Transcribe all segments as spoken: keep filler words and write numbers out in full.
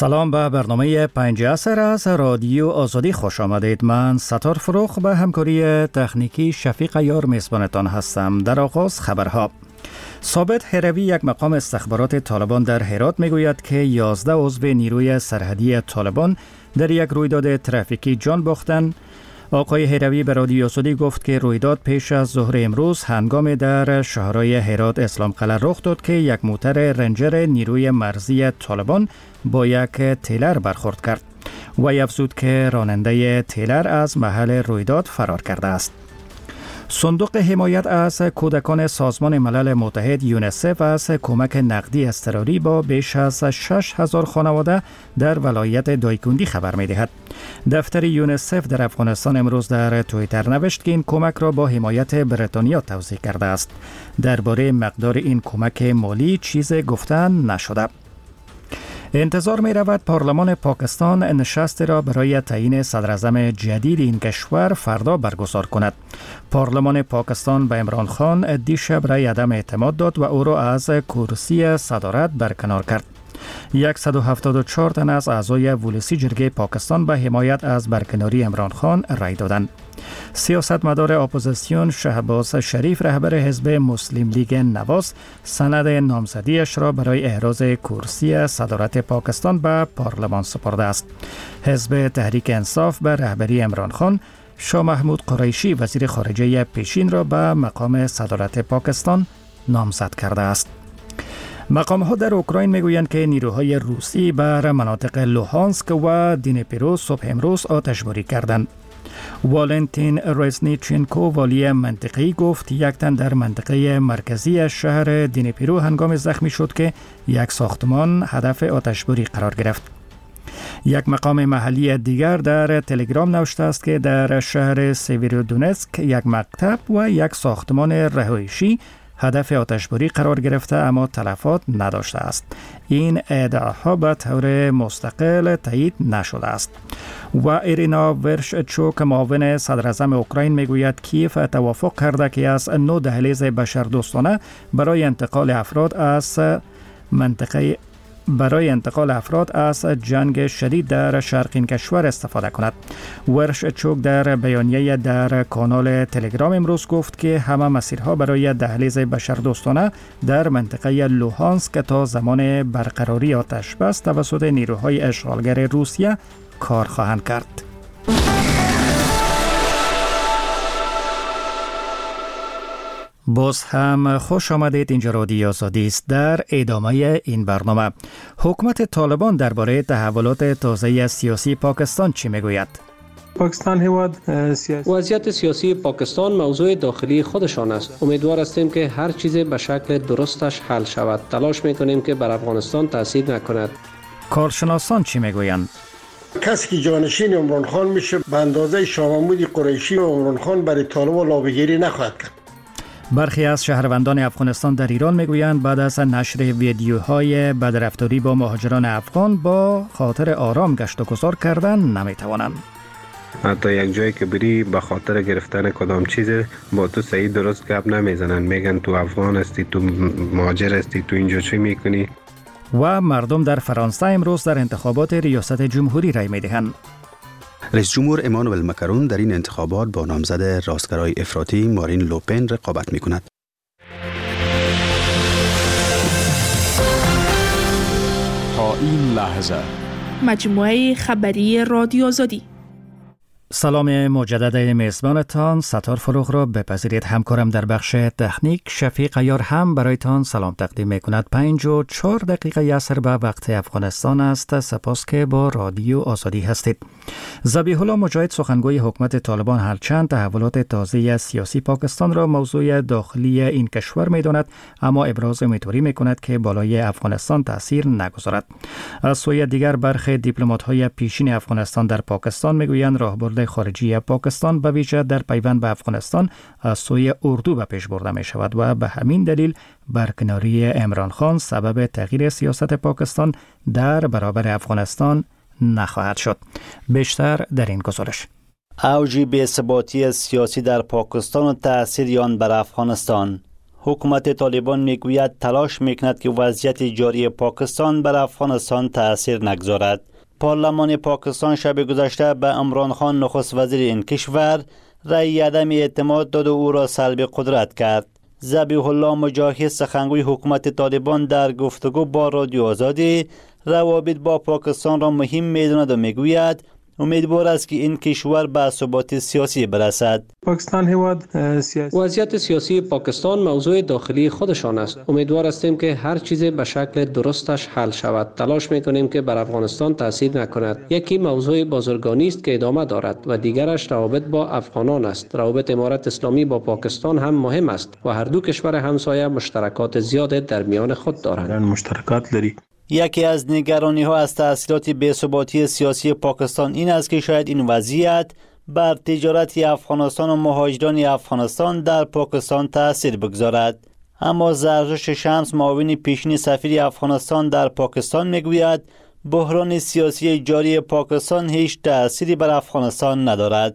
سلام به برنامه پنج عصر از رادیو آزادی خوش آمدید. من ستار فروخ به همکاری تکنیکی شفیق یار میزبانتان هستم. در آغاز خبرها. ثابت هروی، یک مقام استخبارات طالبان در هرات، میگوید که یازده عضو نیروی سرحدی طالبان در یک رویداد ترافیکی جان باختند. آقای هروی به رادیو آزادی گفت که رویداد پیش از ظهر امروز هنگام در شهرهای هرات اسلام قلعه رخ داد که یک موتر رنجر نیروی مرزی طالبان با یک تیلر برخورد کرد. و افزود که راننده تیلر از محل رویداد فرار کرده است. صندوق حمایت از کودکان سازمان ملل متحد یونیسف از کمک نقدی اضطراری با بیش از شش هزار خانواده در ولایت دایکندی خبر می‌دهد. دفتر یونیسف در افغانستان امروز در توییتر نوشت که این کمک را با حمایت بریتانیا توزیع کرده است. درباره مقدار این کمک مالی چیزی گفتن نشده. انتظار می رود پارلمان پاکستان نشست را برای تعیین صدراعظم جدید این کشور فردا برگزار کند. پارلمان پاکستان به عمران خان دیشب رای عدم اعتماد داد و او را از کرسی صدارت برکنار کرد. صد و هفتاد و چهار تن از اعضای ولسی جرگه پاکستان به حمایت از برکناری عمران خان رای دادند. سیاستمدار اپوزیسیون شهباز شریف، رهبر حزب مسلم لیگ نواز، سند نامزدیش را برای احراز کرسی صدارت پاکستان به پارلمان سپرده است. حزب تحریک انصاف به رهبری عمران خان، شاه محمود قریشی وزیر خارجه پیشین را به مقام صدارت پاکستان نامزد کرده است. مقام ها در اوکراین میگویند که نیروهای روسی بر مناطق لوهانسک و دینپرو صبح امروز آتشباری کردند. والنتین رزنیچنکو، والی منطقه‌ای، گفت یک تن در منطقه مرکزی شهر دینپرو هنگام زخمی شد که یک ساختمان هدف آتشباری قرار گرفت. یک مقام محلی دیگر در تلگرام نوشته است که در شهر سیویرودونتسک یک مکتب و یک ساختمان رهایشی هدف آتشباری قرار گرفته اما تلفات نداشته است. این ادعاها به طور مستقل تایید نشده است. و ایرینا ورشچوک، معاون صدراعظم اوکراین، میگوید کیف توافق کرده که از نو دهلیز بشردوستانه برای انتقال افراد از منطقه برای انتقال افراد از جنگ شدید در شرق این کشور استفاده کند. ورشچوک در بیانیه در کانال تلگرام امروز گفت که همه مسیرها برای دهلیز بشردوستانه در منطقه لوهانسک تا زمان برقراری آتش بس توسط نیروهای اشغالگر روسیه کار خواهند کرد. باز هم خوش آمدید. اینجا رادیو آزادی است. در ادامه این برنامه، حکومت طالبان درباره تحولات تازه سیاسی پاکستان چی میگوید؟ پاکستان هیواد سیاسی وضعیت سیاسی پاکستان موضوع داخلی خودشان است. امیدوار هستیم که هر چیز به شکل درستش حل شود. تلاش میکنیم که بر افغانستان تاثیر نکند. کارشناسان چی میگویند؟ کسی که جانشین عمران خان میشه به اندازه شاه محمود قریشی و عمران خان برای طالبان لابه‌گیری نخواهد کرد. برخی از شهروندان افغانستان در ایران میگویند بعد از نشر ویدیوهای بدرفتاری با مهاجران افغان با خاطر آرام گشت و گذار کردن نمیتوانند. حتی یک جایی که بری به خاطر گرفتن کدام چیز با تو صحیح درست گپ نمیزنن، میگن تو افغان هستی، تو مهاجر هستی، تو اینجا چی میکنی؟ و مردم در فرانسه امروز در انتخابات ریاست جمهوری رای میدهند. رئیس جمهور امانوئل مکرون در این انتخابات با نامزد راستگرای افراطی مارین لوپن رقابت می‌کند. تا این لحظه مجموعه خبری رادیو آزادی. سلام مجدد میزبانتان ستار فروغ را بپذیرید. همکارم در بخش تکنیک شفیق یار هم برایتان سلام تقدیم میکند. پنج و چهار دقیقه عصر به وقت افغانستان است. سپاس که با رادیو آزادی هستید. ذبیح الله مجاهد، سخنگوی حکومت طالبان، هرچند تحولات تازه سیاسی پاکستان را موضوع داخلی این کشور میداند، اما ابراز امیدواری میکند که بالای افغانستان تاثیر نگذارد. از سوی دیگر برخی دیپلمات‌های پیشین افغانستان در پاکستان میگویند راهبرد خارجی پاکستان به ویژه در پیوند به افغانستان از سوی اردو به پیش برده می شود و به همین دلیل برکناری عمران خان سبب تغییر سیاست پاکستان در برابر افغانستان نخواهد شد. بیشتر در این گزارش. اوج بی‌ثباتی سیاسی در پاکستان و تأثیر آن بر افغانستان. حکومت طالبان میگوید تلاش میکند که وضعیت جاری پاکستان بر افغانستان تأثیر نگذارد. پارلمان پاکستان شب گذشته به عمران خان نخست وزیر این کشور رأی عدم اعتماد داد و او را سلب قدرت کرد. ذبیح الله مجاهد سخنگوی حکومت طالبان در گفتگو با رادیو آزادی روابط با پاکستان را مهم می‌داند و میگوید امیدوار است که این کشور به ثبات سیاسی برسد. پاکستان هیواد سیاسی وضعیت سیاسی پاکستان موضوع داخلی خودشان است. امیدوار هستیم که هر چیز به شکل درستش حل شود. تلاش میکنیم که بر افغانستان تاثیر نکند. یکی موضوع بازرگانی است که ادامه دارد و دیگرش روابط با افغانان است. روابط امارت اسلامی با پاکستان هم مهم است و هر دو کشور همسایه مشترکات زیاد در میان خود دارند. مشترکات لري. یکی از نگرانی ها از تأثیرات بی‌ثباتی سیاسی پاکستان این است که شاید این وضعیت بر تجارت افغانستان و مهاجران افغانستان در پاکستان تأثیر بگذارد. اما زرتشت شمس معاون پیشین سفیر افغانستان در پاکستان میگوید بحران سیاسی جاری پاکستان هیچ تأثیری بر افغانستان ندارد.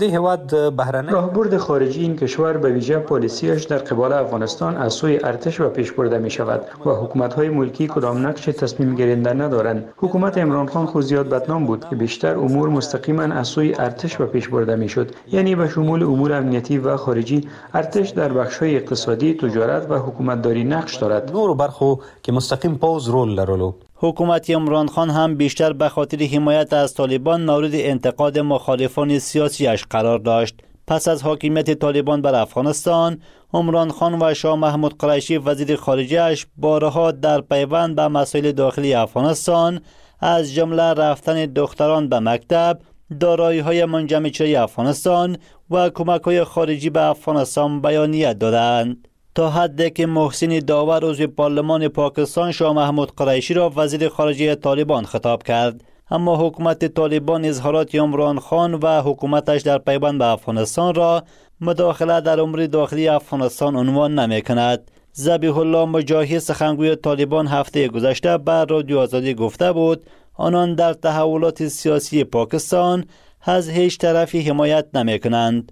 راهبرد خارجی این کشور به ویژه پالیسیش در قبال افغانستان از سوی ارتش و پیش برده می شود و حکومت‌های ملکی کدام نقش تصمیم گیرنده ندارند. حکومت عمران خان خود زیاد بدنام بود که بیشتر امور مستقیما از سوی ارتش و پیش برده می شد، یعنی به شمول امور امنیتی و خارجی. ارتش در بخش‌های اقتصادی، تجارت و حکومتداری نقش دارد. نور برخو که مستقیم پاوز رول لرلو. حکومت عمران خان هم بیشتر به خاطر حمایت از طالبان مورد انتقاد مخالفان سیاسیش قرار داشت. پس از حاکمیت طالبان بر افغانستان، عمران خان و شاه محمود قریشی وزیر خارجه‌اش بارها در پیوند به مسائل داخلی افغانستان از جمله رفتن دختران به مکتب، دارایی‌های منجمدشده افغانستان و کمک‌های خارجی به افغانستان بیانیه دادند. تا حدی که محسن داور عضو پارلمان پاکستان شاه محمود قریشی را وزیر خارجه طالبان خطاب کرد. اما حکومت طالبان اظهارات عمران خان و حکومتش در پیوند به افغانستان را مداخله در امور داخلی افغانستان عنوان نمی کند. ذبیح الله مجاهد سخنگوی طالبان هفته گذشته بر رادیو آزادی گفته بود آنان در تحولات سیاسی پاکستان از هیچ طرفی حمایت نمی کنند.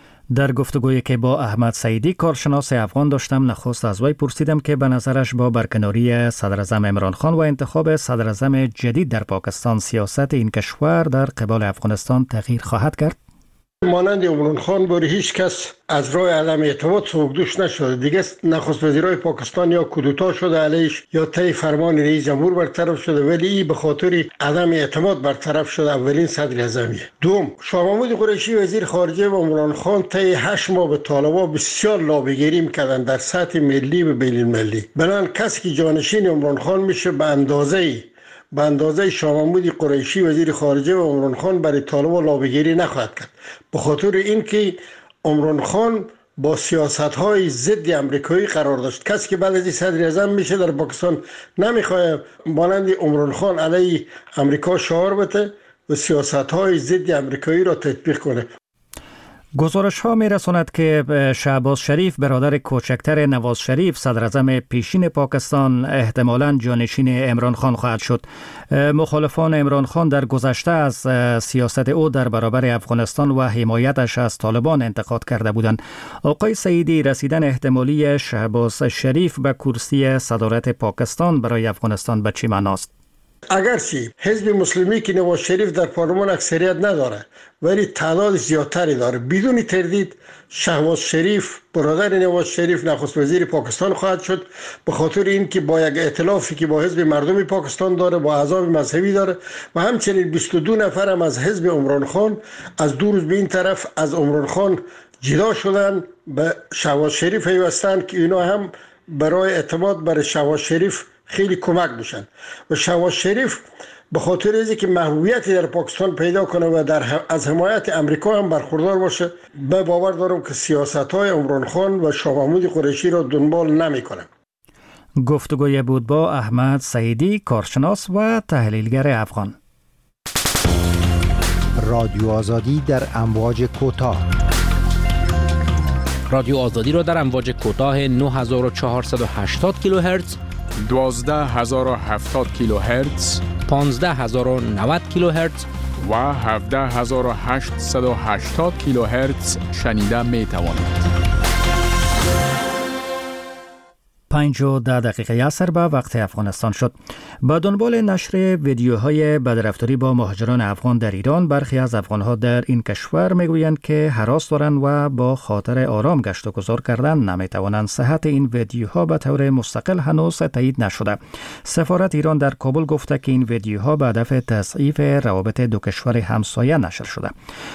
در گفتگویی که با احمد سعیدی کارشناس افغان داشتم، نخست از وی پرسیدم که به نظرش با برکناری صدراعظم عمران خان و انتخاب صدراعظم جدید در پاکستان سیاست این کشور در قبال افغانستان تغییر خواهد کرد. مانند عمران خان بر هیچ کس از راه عدم اعتماد سوگدوش نشده. دیگه نخست وزیرای پاکستان یا کودتا شده علیش یا طی فرمان رئیس جمهور برطرف شده، ولی این به خاطر عدم اعتماد برطرف شده اولین صدر اعظمیه. دوم، شاه محمود قریشی وزیر خارجه و عمران خان طی هشت ماه به طالبان بسیار لابیگری می‌کردند در سطح ملی و بین المللی. بنان کسی که جانشین عمران خان میشه به اندازه به اندازه شاه محمود قریشی وزیر خارجه و عمران خان برای طالبان لابیگری نخواهد کرد، به خاطر اینکه عمران خان با سیاست‌های ضد آمریکایی قرار داشت. کسی که بعد از این صدر اعظم میشه در پاکستان نمیخواد مانند عمران خان علیه آمریکا شعار بده و سیاست‌های ضد آمریکایی را تطبیق کنه. گزارش ها می رساند که شهباز شریف برادر کوچکتر نواز شریف صدر اعظم پیشین پاکستان احتمالاً جانشین عمران خان خواهد شد. مخالفان عمران خان در گذشته از سیاست او در برابر افغانستان و حمایتش از طالبان انتقاد کرده بودند. آقای سعیدی، رسیدن احتمالی شهباز شریف به کرسی صدارت پاکستان برای افغانستان به چه معناست؟ اگرچه حزب مسلمی که نواز شریف در پارلمان اکثریت نداره ولی تعداد زیادتری داره، بدون تردید شهباز شریف برادر نواز شریف نخست وزیر پاکستان خواهد شد، به خاطر اینکه با یک ائتلافی که با حزب مردمی پاکستان داره، با احزاب مذهبی داره و همچنین بیست و دو نفر هم از حزب عمران خان از دو روز به این طرف از عمران خان جدا شدن به شهباز شریف پیوستن که اینا هم برای اعتماد برای شهباز شریف خیلی کمک میشن و شهباز شریف به خاطر اینکه که محبوبیتی در پاکستان پیدا کنه و در از حمایت امریکا هم برخوردار باشه، به باور دارم که سیاست‌های عمران خان و شاه محمود قریشی را دنبال نمی‌کنه. گفتگوی بود با احمد سعیدی، کارشناس و تحلیلگر افغان. رادیو آزادی در امواج کوتاه. رادیو آزادی را در امواج کوتاه نه هزار و چهارصد و هشتاد کیلوهرتز، دوازده هزار و هفتاد کیلوهرتز، پانزده هزار و نود کیلوهرتز و هفده هزار و هشتصد و هشتاد کیلوهرتز شنیده می توانید. پنج و ده دقیقه عصر به وقت افغانستان شد. با دنبال نشر ویدیوهای بدرفتاری با مهاجران افغان در ایران، برخی از افغانها در این کشور میگویند که هراس دارند و با خاطر آرام گشت و گذار کردن نمیتوانند. صحت این ویدیوها به طور مستقل هنوز تایید نشده. سفارت ایران در کابل گفته که این ویدیوها به هدف تضعیف روابط دو کشور همسایه نشر شده.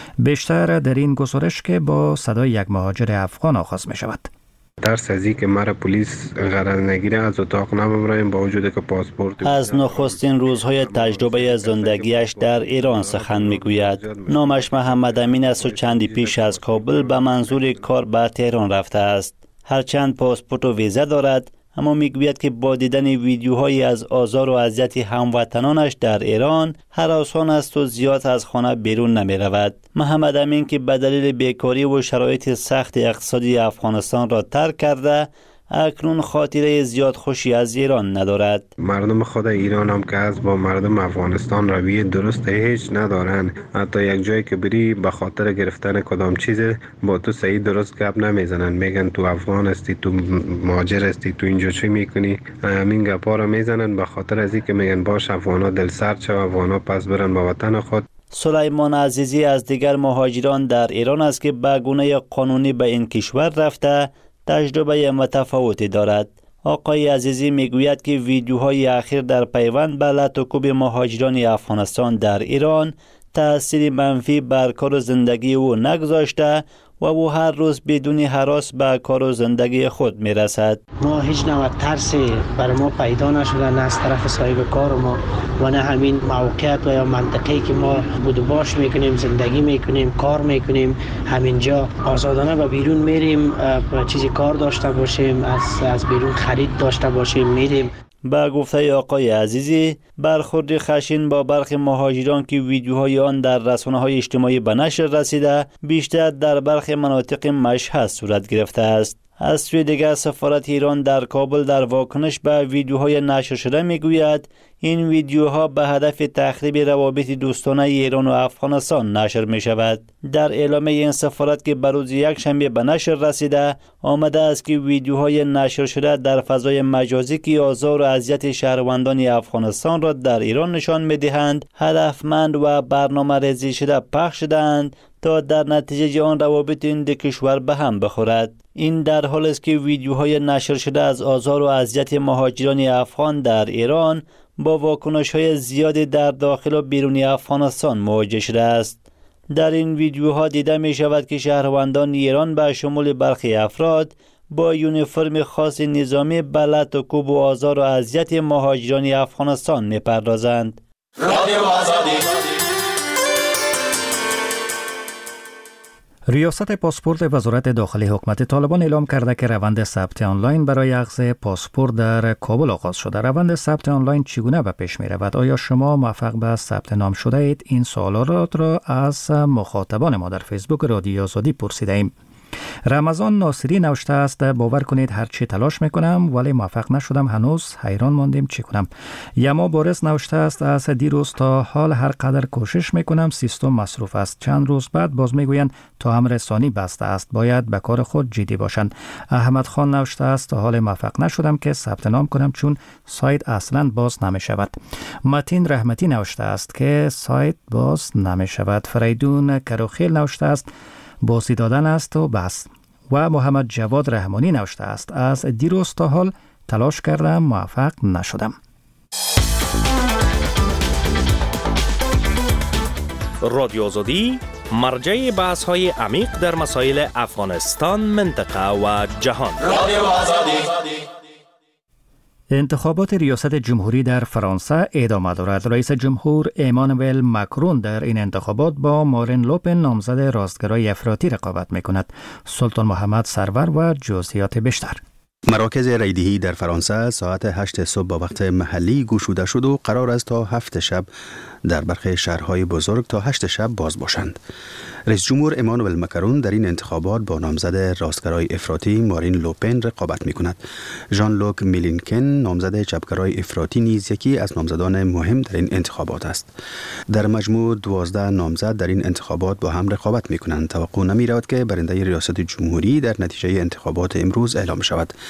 بیشتر در این گزارش که با صدای یک مهاجر افغان آغاز می شود. ترس از این که مرا پلیس غرض نگیره از اتاق نمیبریم با وجود که پاسپورت. از نخستین روزهای تجربه زندگیش در ایران سخن میگوید. نامش محمد امین است و چندی پیش از کابل به منظور کار به تهران رفته است. هرچند پاسپورت و ویزا دارد، اما میگوید که با دیدن ویدیوهایی از آزار و اذیت هموطنانش در ایران هراسان است و زیاد از خانه بیرون نمی رود. محمد امین که به دلیل بیکاری و شرایط سخت اقتصادی افغانستان را ترک کرده، اکنون خاطره زیاد خوشی از ایران ندارد. مردم خود ایران هم که از با مردم افغانستان رویه درست هیچ ندارن. حتی یک جایی که بری به خاطر گرفتن کدام چیز با تو صحیح درست گپ نمیزنن. میگن تو افغان هستی، تو مهاجر هستی، تو اینجا چی میکنی؟ همین گپا رو میزنن به خاطر از اینکه میگن باش افغانا دل سرد شو، افغانا پس برن به وطن خود. سلیمان عزیزی از دیگر مهاجران در ایران است که به گونه قانونی به این کشور رفته تجربه متفاوتی دارد. آقای عزیزی میگوید که ویدیوهای اخیر در پیوند به لطوکوب مهاجران افغانستان در ایران تأثیر منفی بر کار و زندگی او نگذاشته و او هر روز بدون هراس به کار و زندگی خود میرسد. ما هیچ نوع ترسی بر ما پیدا نشده، نه از طرف صاحب کار ما و نه همین موقعیت و یا منطقه‌ای که ما بود و باش میکنیم، زندگی میکنیم، کار میکنیم، همینجا آزادانه به بیرون میریم، چیزی کار داشته باشیم، از از بیرون خرید داشته باشیم میریم. با گفته آقای عزیزی، برخورد خشن با برخی مهاجران که ویدیوهای آن در رسانه‌های اجتماعی به نشر رسیده بیشتر در برخی مناطق مشهد صورت گرفته است. از سوی دیگر سفارت ایران در کابل در واکنش به ویدیوهای نشر شده میگوید این ویدیوها به هدف تخریب روابط دوستانه ایران و افغانستان نشر می شود. در اعلامیه این سفارت که بر روز یک شنبه به نشر رسیده آمده است که ویدیوهای نشر شده در فضای مجازی که آزار و اذیت شهروندان افغانستان را در ایران نشان می دهند هدفمند و برنامه ریزی شده پخش شدند تا در نتیجه آن روابط این دو کشور به هم بخورد. این در حالی است که ویدیوهای نشر شده از آزار و اذیت مهاجران افغان در ایران با واکنش‌های زیادی در داخل و بیرون افغانستان مواجه شده است. در این ویدیوها دیده می شود که شهروندان ایران به شمول برخی افراد با یونیفرم خاص نظامی به لطوکوب و آزار و اذیت مهاجران افغانستان می پردازند. ریاست پاسپورت وزارت داخلی حکومت طالبان اعلام کرده که روند ثبت آنلاین برای اخذ پاسپورت در کابل آغاز شده. روند ثبت آنلاین چگونه به پیش می رود؟ آیا شما موفق به ثبت نام شده اید؟ این سوالات را از مخاطبان ما در فیسبوک رادیو آزادی پرسیده ایم. رمضان ناصری نوشته است باور کنید هرچی تلاش میکنم ولی موفق نشدم، هنوز حیران ماندیم چی کنم. یما بارز نوشته است از دیروز تا حال هر قدر کوشش میکنم سیستم مصروف است. چند روز بعد باز میگویند تا هم رسانی بسته است، باید به کار خود جدی باشند. احمد خان نوشته است تا حال موفق نشدم که ثبت نام کنم چون سایت اصلا باز نمیشود. متین رحمتی نوشته است که سایت باز نمیشود. فریدون کروخیل نوشته است بازی دادن است و بس. و محمد جواد رحمانی نوشته است از دیروز تا حال تلاش کردم موفق نشدم. رادیو آزادی مرجع بحث های عمیق در مسائل افغانستان، منطقه و جهان. رادیو آزادی. انتخابات ریاست جمهوری در فرانسه ادامه دارد. رئیس جمهور ایمانوئل ماکرون در این انتخابات با مارین لوپن نامزد راستگرای افراطی رقابت میکند. سلطان محمد سرور و جزئیات بیشتر. مراکز رایدهی در فرانسه ساعت هشت صبح با وقت محلی گشوده شد و قرار است تا هفت شب در برخی شهرهای بزرگ تا هشت شب باز باشند. رئیس جمهور ایمانوئل ماکرون در این انتخابات با نامزد راستگرای افراطی مارین لوپن رقابت می‌کند. ژان لوک میلینکن نامزد چپگرای افراطی نیز یکی از نامزدان مهم در این انتخابات است. در مجموع دوازده نامزد در این انتخابات با هم رقابت می‌کنند. توقع نمی‌رود که برنده ریاست جمهوری در نتیجه انتخابات امروز اعلام شود.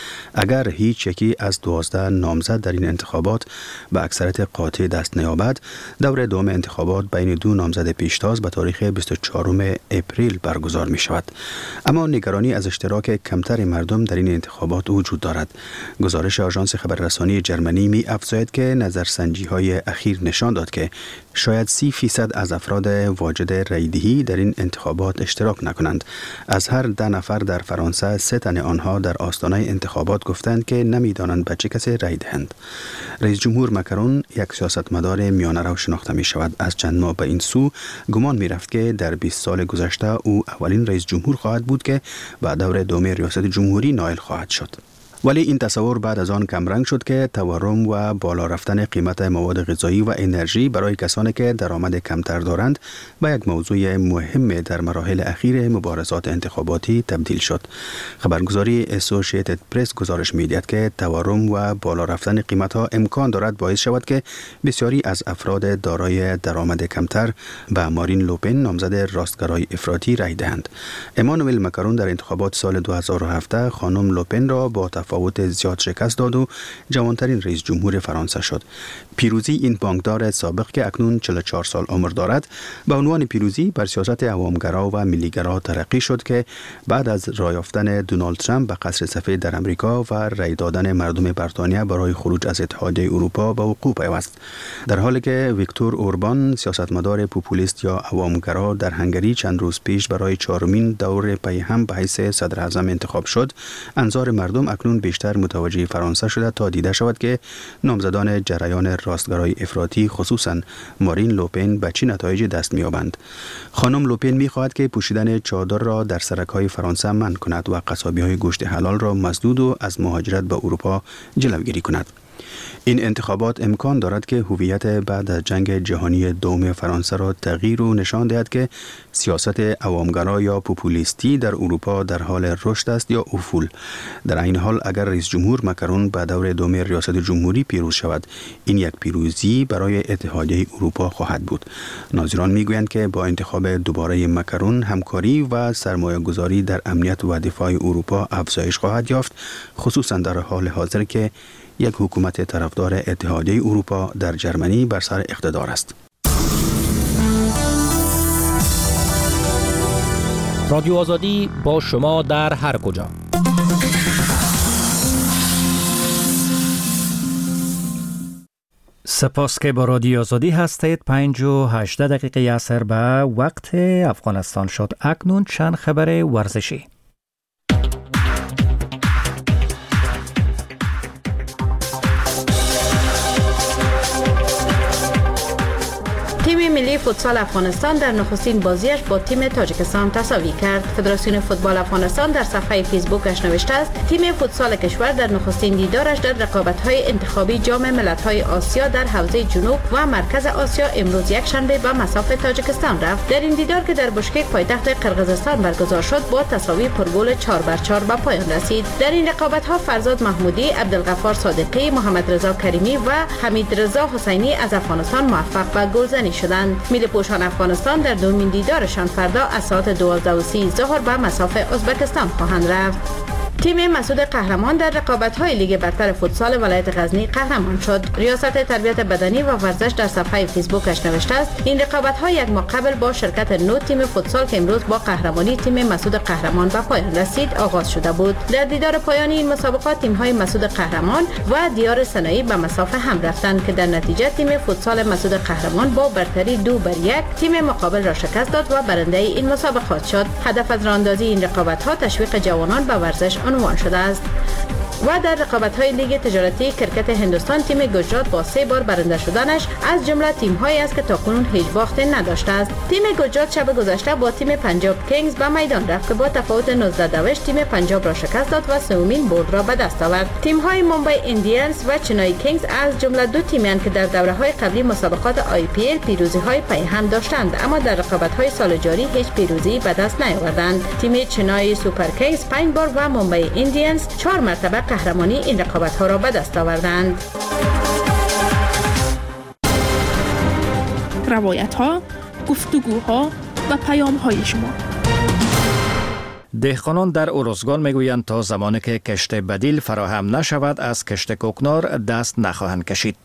اگر هیچ یکی از دوازده نامزد در این انتخابات به اکثریت قاطع دست نیابد، دور دوم انتخابات بین دو نامزد پیشتاز به تاریخ بیست و چهارم اپریل برگزار می شود. اما نگرانی از اشتراک کمتر مردم در این انتخابات وجود دارد. گزارش آژانس خبررسانی جرمنی می افزاید که نظرسنجی های اخیر نشان داد که شاید سی فیصد از افراد واجد رایدهی در این انتخابات اشتراک نکنند. از هر ده نفر در فرانسه سه تن آنها در آستانه انتخابات گفتند که نمیدانند به چه کسی رای دهند. رئیس جمهور مکرون یک سیاستمدار میانه رو شناخته می شود. از چند ماه به این سو گمان می رفت که در بیست سال گذشته او اولین رئیس جمهور خواهد بود که به دور دوم ریاست جمهوری نائل خواهد شد. ولی این تصور بعد از آن کمرنگ شد که تورم و بالا رفتن قیمت مواد غذایی و انرژی برای کسانی که درآمد کمتر دارند به یک موضوع مهم در مراحل اخیر مبارزات انتخاباتی تبدیل شد. خبرگزاری اسوسییتد پرس گزارش می‌دهد که تورم و بالا رفتن قیمت‌ها امکان دارد باعث شود که بسیاری از افراد دارای درآمد کمتر به مارین لوپن نامزد راستگرای افراطی رای دهند. امانوئل مکرون در انتخابات سال دو هزار و هفده خانم لوپن را با تفاوت زیاد شکست داد و جوانترین رئیس جمهور فرانسه شد. پیروزی این بانکدار سابق که اکنون چهل و چهار سال عمر دارد به عنوان پیروزی بر سیاست عوامگرا و ملیگرا ترقی شد که بعد از رای یافتن دونالد ترامپ به قصر سفید در امریکا و رای دادن مردم بریتانیا برای خروج از اتحادیه اروپا به وقوع پیوست. در حالی که ویکتور اوربان سیاستمدار پوپولیست یا عوامگرا در هنگری چند روز پیش برای چهارمین دور پی هم به حیث صدر اعظم انتخاب شد، انظار مردم اکنون بیشتر متوجه فرانسه شده تا دیده شود که نامزدان جریان راستگرای افراطی خصوصا مارین لوپن به چه نتایجی دست می‌یابند. خانم لوپن می‌خواهد که پوشیدن چادر را در سرک‌های فرانسه منع کند و قصابی‌های گوشت حلال را مسدود و از مهاجرت به اروپا جلوگیری کند. این انتخابات امکان دارد که هویت بعد از جنگ جهانی دوم فرانسه را تغییر و نشان دهد که سیاست عوامگرا یا پوپولیستی در اروپا در حال رشد است یا افول. در این حال اگر رئیس جمهور مکرون به دور دوم ریاست جمهوری پیروز شود، این یک پیروزی برای اتحادیه اروپا خواهد بود. ناظران میگویند که با انتخاب دوباره مکرون همکاری و سرمایه گذاری در امنیت و دفاع اروپا افزایش خواهد یافت، خصوصا در حال حاضر که یک حکومت طرفدار اتحادیه اروپا در جرمنی بر سر اقتدار است. رادیو آزادی با شما در هر کجا. سپاس که با رادیو آزادی هستید. پنج و هجده دقیقه عصر به وقت افغانستان شد. اکنون چند خبر ورزشی. تیم ملی فوتسال افغانستان در نخستین بازیش با تیم تاجیکستان تساوی کرد. فدراسیون فوتبال افغانستان در صفحه فیسبوکش نوشته است تیم فوتسال کشور در نخستین دیدارش در رقابت‌های انتخابی جام ملت‌های آسیا در حوزه جنوب و مرکز آسیا امروز یک شنبه به مصاف تاجیکستان رفت. در این دیدار که در بشکک پایتخت قرقیزستان برگزار شد با تساوی پرگل چهار بر چهار به پایان رسید. در این رقابت‌ها فرزاد محمودی، عبدالغفار صادقی، محمد رضا کریمی و حمید رضا حسینی از افغانستان موفق به گلزنی شدند. ملی پوشان افغانستان در دومین دیدارشان فردا از ساعت دوازده و سی ظهر به مصاف ازبکستان خواهند رفت. تیم مسعود قهرمان در رقابت‌های لیگ برتر فوتسال ولایت غزنی قهرمان شد. ریاست تربیت بدنی و ورزش در صفحه فیسبوکش نوشته است این رقابت‌ها یک ماه قبل با شرکت نو تیم فوتسال که امروز با قهرمانی تیم مسعود قهرمان به پایان رسید آغاز شده بود. در دیدار پایانی این مسابقات تیم‌های مسعود قهرمان و دیار سنایی به مصاف هم رفتند که در نتیجه تیم فوتسال مسعود قهرمان با برتری دو بر یک تیم مقابل را شکست داد و برنده این مسابقات شد. هدف از راه‌اندازی این رقابت‌ها تشویق جوانان به ورزش عنوان شده است. و در رقابت‌های لیگ تجارتی کرکت هندوستان تیم گجرات با سه بار برنده شدنش از جمله تیم‌هایی است که تاکنون هیچ باخته نداشته است. تیم گجرات شب گذشته با تیم پنجاب کینگز به میدان رفت که با تفاوت نوزده دوش تیم پنجاب را شکست داد و سومین برد را به دست آورد. تیم‌های ممبئی ایندیانز و چنای کینگز از جمله دو تیمی که در دوره‌های قبلی مسابقات آی پی ال پیروزی‌های پی هم داشتند اما در رقابت‌های سال جاری هیچ پیروزی به دست نیاوردند. تیم چنای سوپر کینگز پنج بار و ممبئی ایندیانز چهار مرتبه قهرمانی این رقابت‌ها را به دست آوردند. روایت‌ها، گفتگوها و پیام‌های شما. دهقانان در ارزگان میگویند تا زمانی که کشت بدیل فراهم نشود از کشت کوکنار دست نخواهند کشید.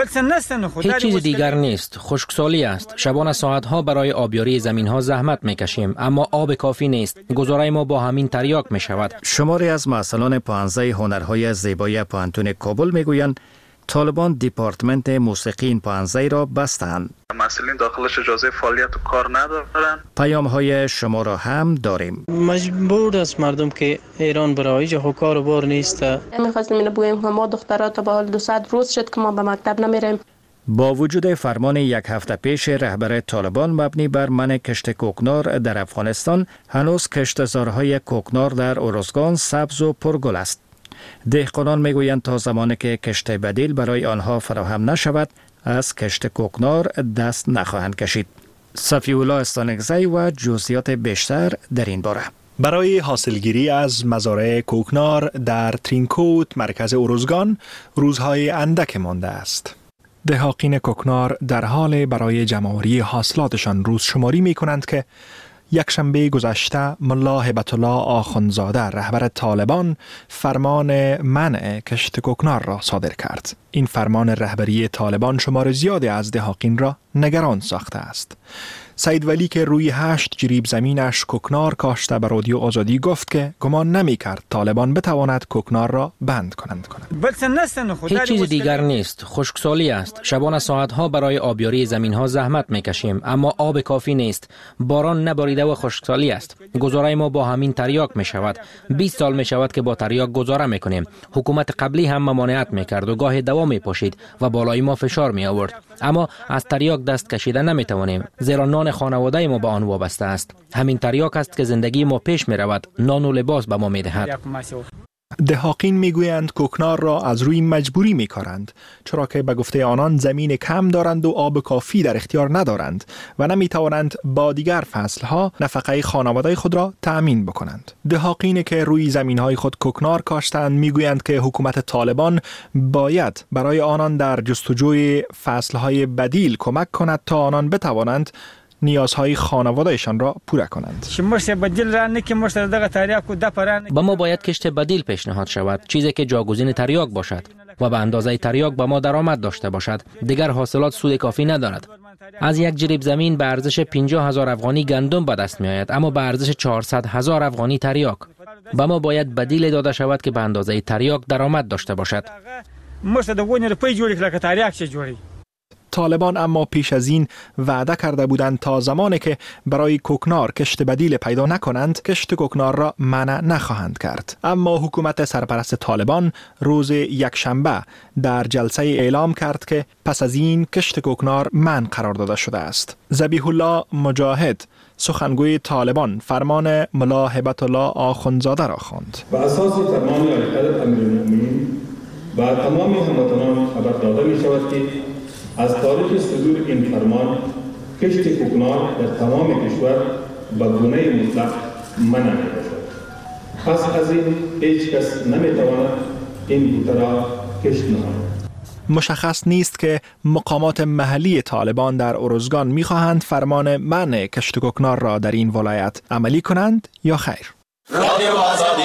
هیچ چیز دیگر نیست، خشکسالی است. شبانه ساعتها برای آبیاری زمین ها زحمت میکشیم اما آب کافی نیست. گزاره ما با همین تریاک می شود. شماری از مسئولان پانزده هنرهای زیبایی پانتون کابل میگویند طالبان دیپارتمنت موسیقی این پانزده را بستند. مسئولین داخلش اجازه فعالیت و کار ندارند. پیام های شما را هم داریم. مجبور است مردم که ایران برای جه کار و بار نیست. می‌خواستیم اینو بگویم که ما دخترات به حال دویست روز شد که ما به مکتب نمیریم. با وجود فرمان یک هفته پیش رهبر طالبان مبنی بر منع کشت کوکنار در افغانستان، هنوز کشتزارهای کوکنار در ارزگان سبز و پرگل است. دهقانان میگویند تا زمانی که کشت بدیل برای آنها فراهم نشود از کشت کوکنار دست نخواهند کشید. صفی الله استانگزی و جزئیات بیشتر در این باره. برای حاصلگیری از مزارع کوکنار در ترینکوت مرکز ارزگان روزهای اندک مانده است. دهاقین کوکنار در حال برای جمع‌آوری حاصلاتشان روز شماری می کنند که یک شنبه گذشته ملا هبت الله آخوندزاده رهبر طالبان فرمان منع کشت کوکنار را صادر کرد. این فرمان رهبری طالبان شمار زیادی از دهاقین را نگران ساخته است. سید ولی که روی هشت جریب زمینش کوکنار کاشته به رادیو آزادی گفت که گمان نمی کرد طالبان بتواند کوکنار را بند کنند کند. هیچ چیز دیگر نیست، خشکسالی است. شبانه ساعتها برای آبیاری زمین ها زحمت میکشیم اما آب کافی نیست. باران نباریده و خشکسالی است. گزاره ما با همین تریاک می شود. بیست سال می شود که با تریاک گزاره میکنیم. حکومت قبلی هم ممانعت میکرد و گاه دوا می پاشید و بالای ما فشار می آورد. اما از تریاک دست کشیدن نمی توانیم زیرا نان خانواده ما به آن وابسته است. همین تریاک است که زندگی ما پیش می رود، نان و لباس به ما می دهد. دهاقین می گویند کوکنار را از روی مجبوری می کارند چرا که به گفته آنان زمین کم دارند و آب کافی در اختیار ندارند و نمی توانند با دیگر فصلها نفقه خانواده خود را تأمین بکنند. دهاقین که روی زمین های خود کوکنار کاشتند می گویند که حکومت طالبان باید برای آنان در جستجوی فصلهای بدیل کمک کند تا آنان بتوانند نیازهای خانوادهشان را پوره کنند. با ما باید کشت بدیل پیشنهاد شود، چیزی که جاگزین تریاک باشد و به اندازه تریاک با ما درآمد داشته باشد. دیگر حاصلات سود کافی ندارد. از یک جریب زمین به ارزش پنجاه هزار افغانی گندم به دست می آید اما به ارزش چهارصد هزار افغانی تریاک. با ما باید بدیل داده شود که به اندازه تریاک درآمد داشته باشد. طالبان اما پیش از این وعده کرده بودند تا زمانی که برای کوکنار کشت بدیل پیدا نکنند کشت کوکنار را منع نخواهند کرد. اما حکومت سرپرست طالبان روز یک شنبه در جلسه اعلام کرد که پس از این کشت کوکنار منع قرار داده شده است. ذبیح الله مجاهد سخنگوی طالبان فرمان ملا هبت الله آخوندزاده را خواند. و اساس فرمان حضرت امیرالمؤمنین و تمام هموطنان خبر داده می شود که از تاریخ صدور این فرمان کشت کوکنار در تمام کشور به گونه مطلق منع می‌باشد. پس از این هیچ کس نمی‌تواند این بوته را کشت نماید. مشخص نیست که مقامات محلی طالبان در ارزگان می‌خواهند فرمان منع کشت کوکنار را در این ولایت عملی کنند یا خیر. رادیو آزادی.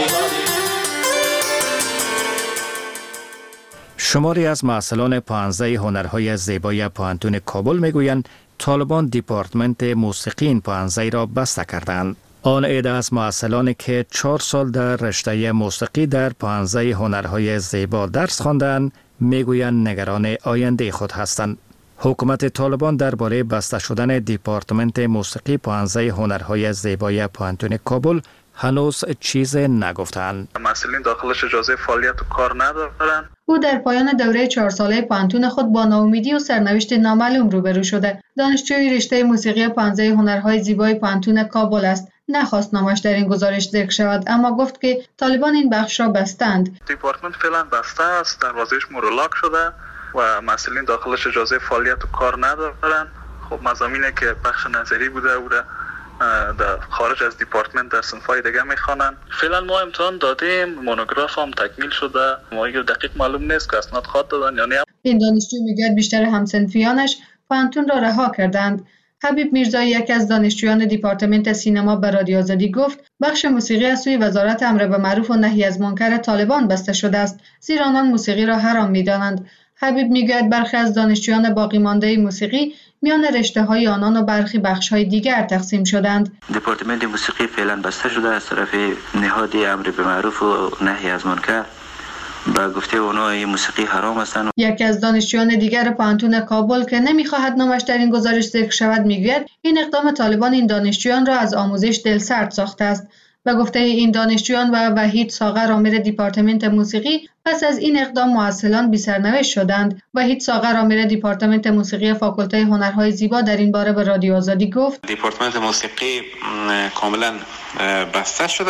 شماری از مسئولان پانزده هنرهای زیبایی پانتون کابل میگویند طالبان دیپارتمنت موسیقی این پانزده را بسته کردند. آن عده از مسئولانی که چهار سال در رشته موسیقی در پانزده هنرهای زیبا درس خواندند میگویند نگران آینده خود هستند. حکومت طالبان درباره بسته شدن دیپارتمنت موسیقی پانزده هنرهای زیبایی پانتون کابل هنوز چیز نگفتند. مسئولین داخلش اجازه فعالیت و کار ندارند. او در پایان دوره چهار ساله پانتون خود با ناامیدی و سرنوشت نامعلوم روبرو شده. دانشجوی رشته موسیقی پانزده هنرهای زیبای پانتون کابل است. نخواست نامش در این گزارش ذکر شود اما گفت که طالبان این بخش را بستند. دیپارتمنت فعلا بسته است، دروازه‌اش مورلاک شده و مسئولین داخلش اجازه فعالیت و کار ندارند. خب مضامینی که بخش نظری بوده او در خارج از دیپارتمنت در صنف‌های دیگه میخوانن. فعلا ما امتحان دادیم، مونوگراف هم تکمیل شده. ما یه دقیق معلوم نیست که اسناد خواهد دادن یا نه. این دانشجو میگه بیشتر همسنفیانش پانتون را رها کردند. حبیب میرزایی یکی از دانشجویان دیپارتمنت سینما به رادیو آزادی گفت بخش موسیقی از سوی وزارت امر به معروف و نهی از منکر طالبان بسته شده است، زیرا آنان موسیقی را حرام می‌دانند. حبیب میگوید برخی از دانشجویان باقی مانده موسیقی میان رشته‌های آنان و برخی بخش‌های دیگر تقسیم شدند. دپارتمنت موسیقی فعلا بسته شده از طرف نهاد امر به معروف و نهی از منکر. با گفته اونا این موسیقی حرام هستند. یکی از دانشجویان دیگر پانتون کابل که نمی‌خواهد نامش در این گزارش ذکر شود میگوید این اقدام طالبان این دانشجویان را از آموزش دلسرد ساخته است. به گفته این دانشجویان و وحید ساغر آمر دیپارتمنت موسیقی پس از این اقدام معسلان بی سرنوشت شدند. وحید ساغر آمر دیپارتمنت موسیقی فاکولته هنرهای زیبا در این باره به رادیو آزادی گفت دیپارتمنت موسیقی کاملا بسته شده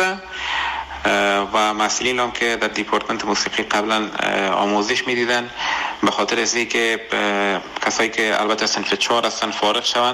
و مسئولین هم که در دیپارتمنت موسیقی قبلا آموزش میدیدن به خاطر از اینکه کسایی که البته صنف چهار هستن فارغ شوند،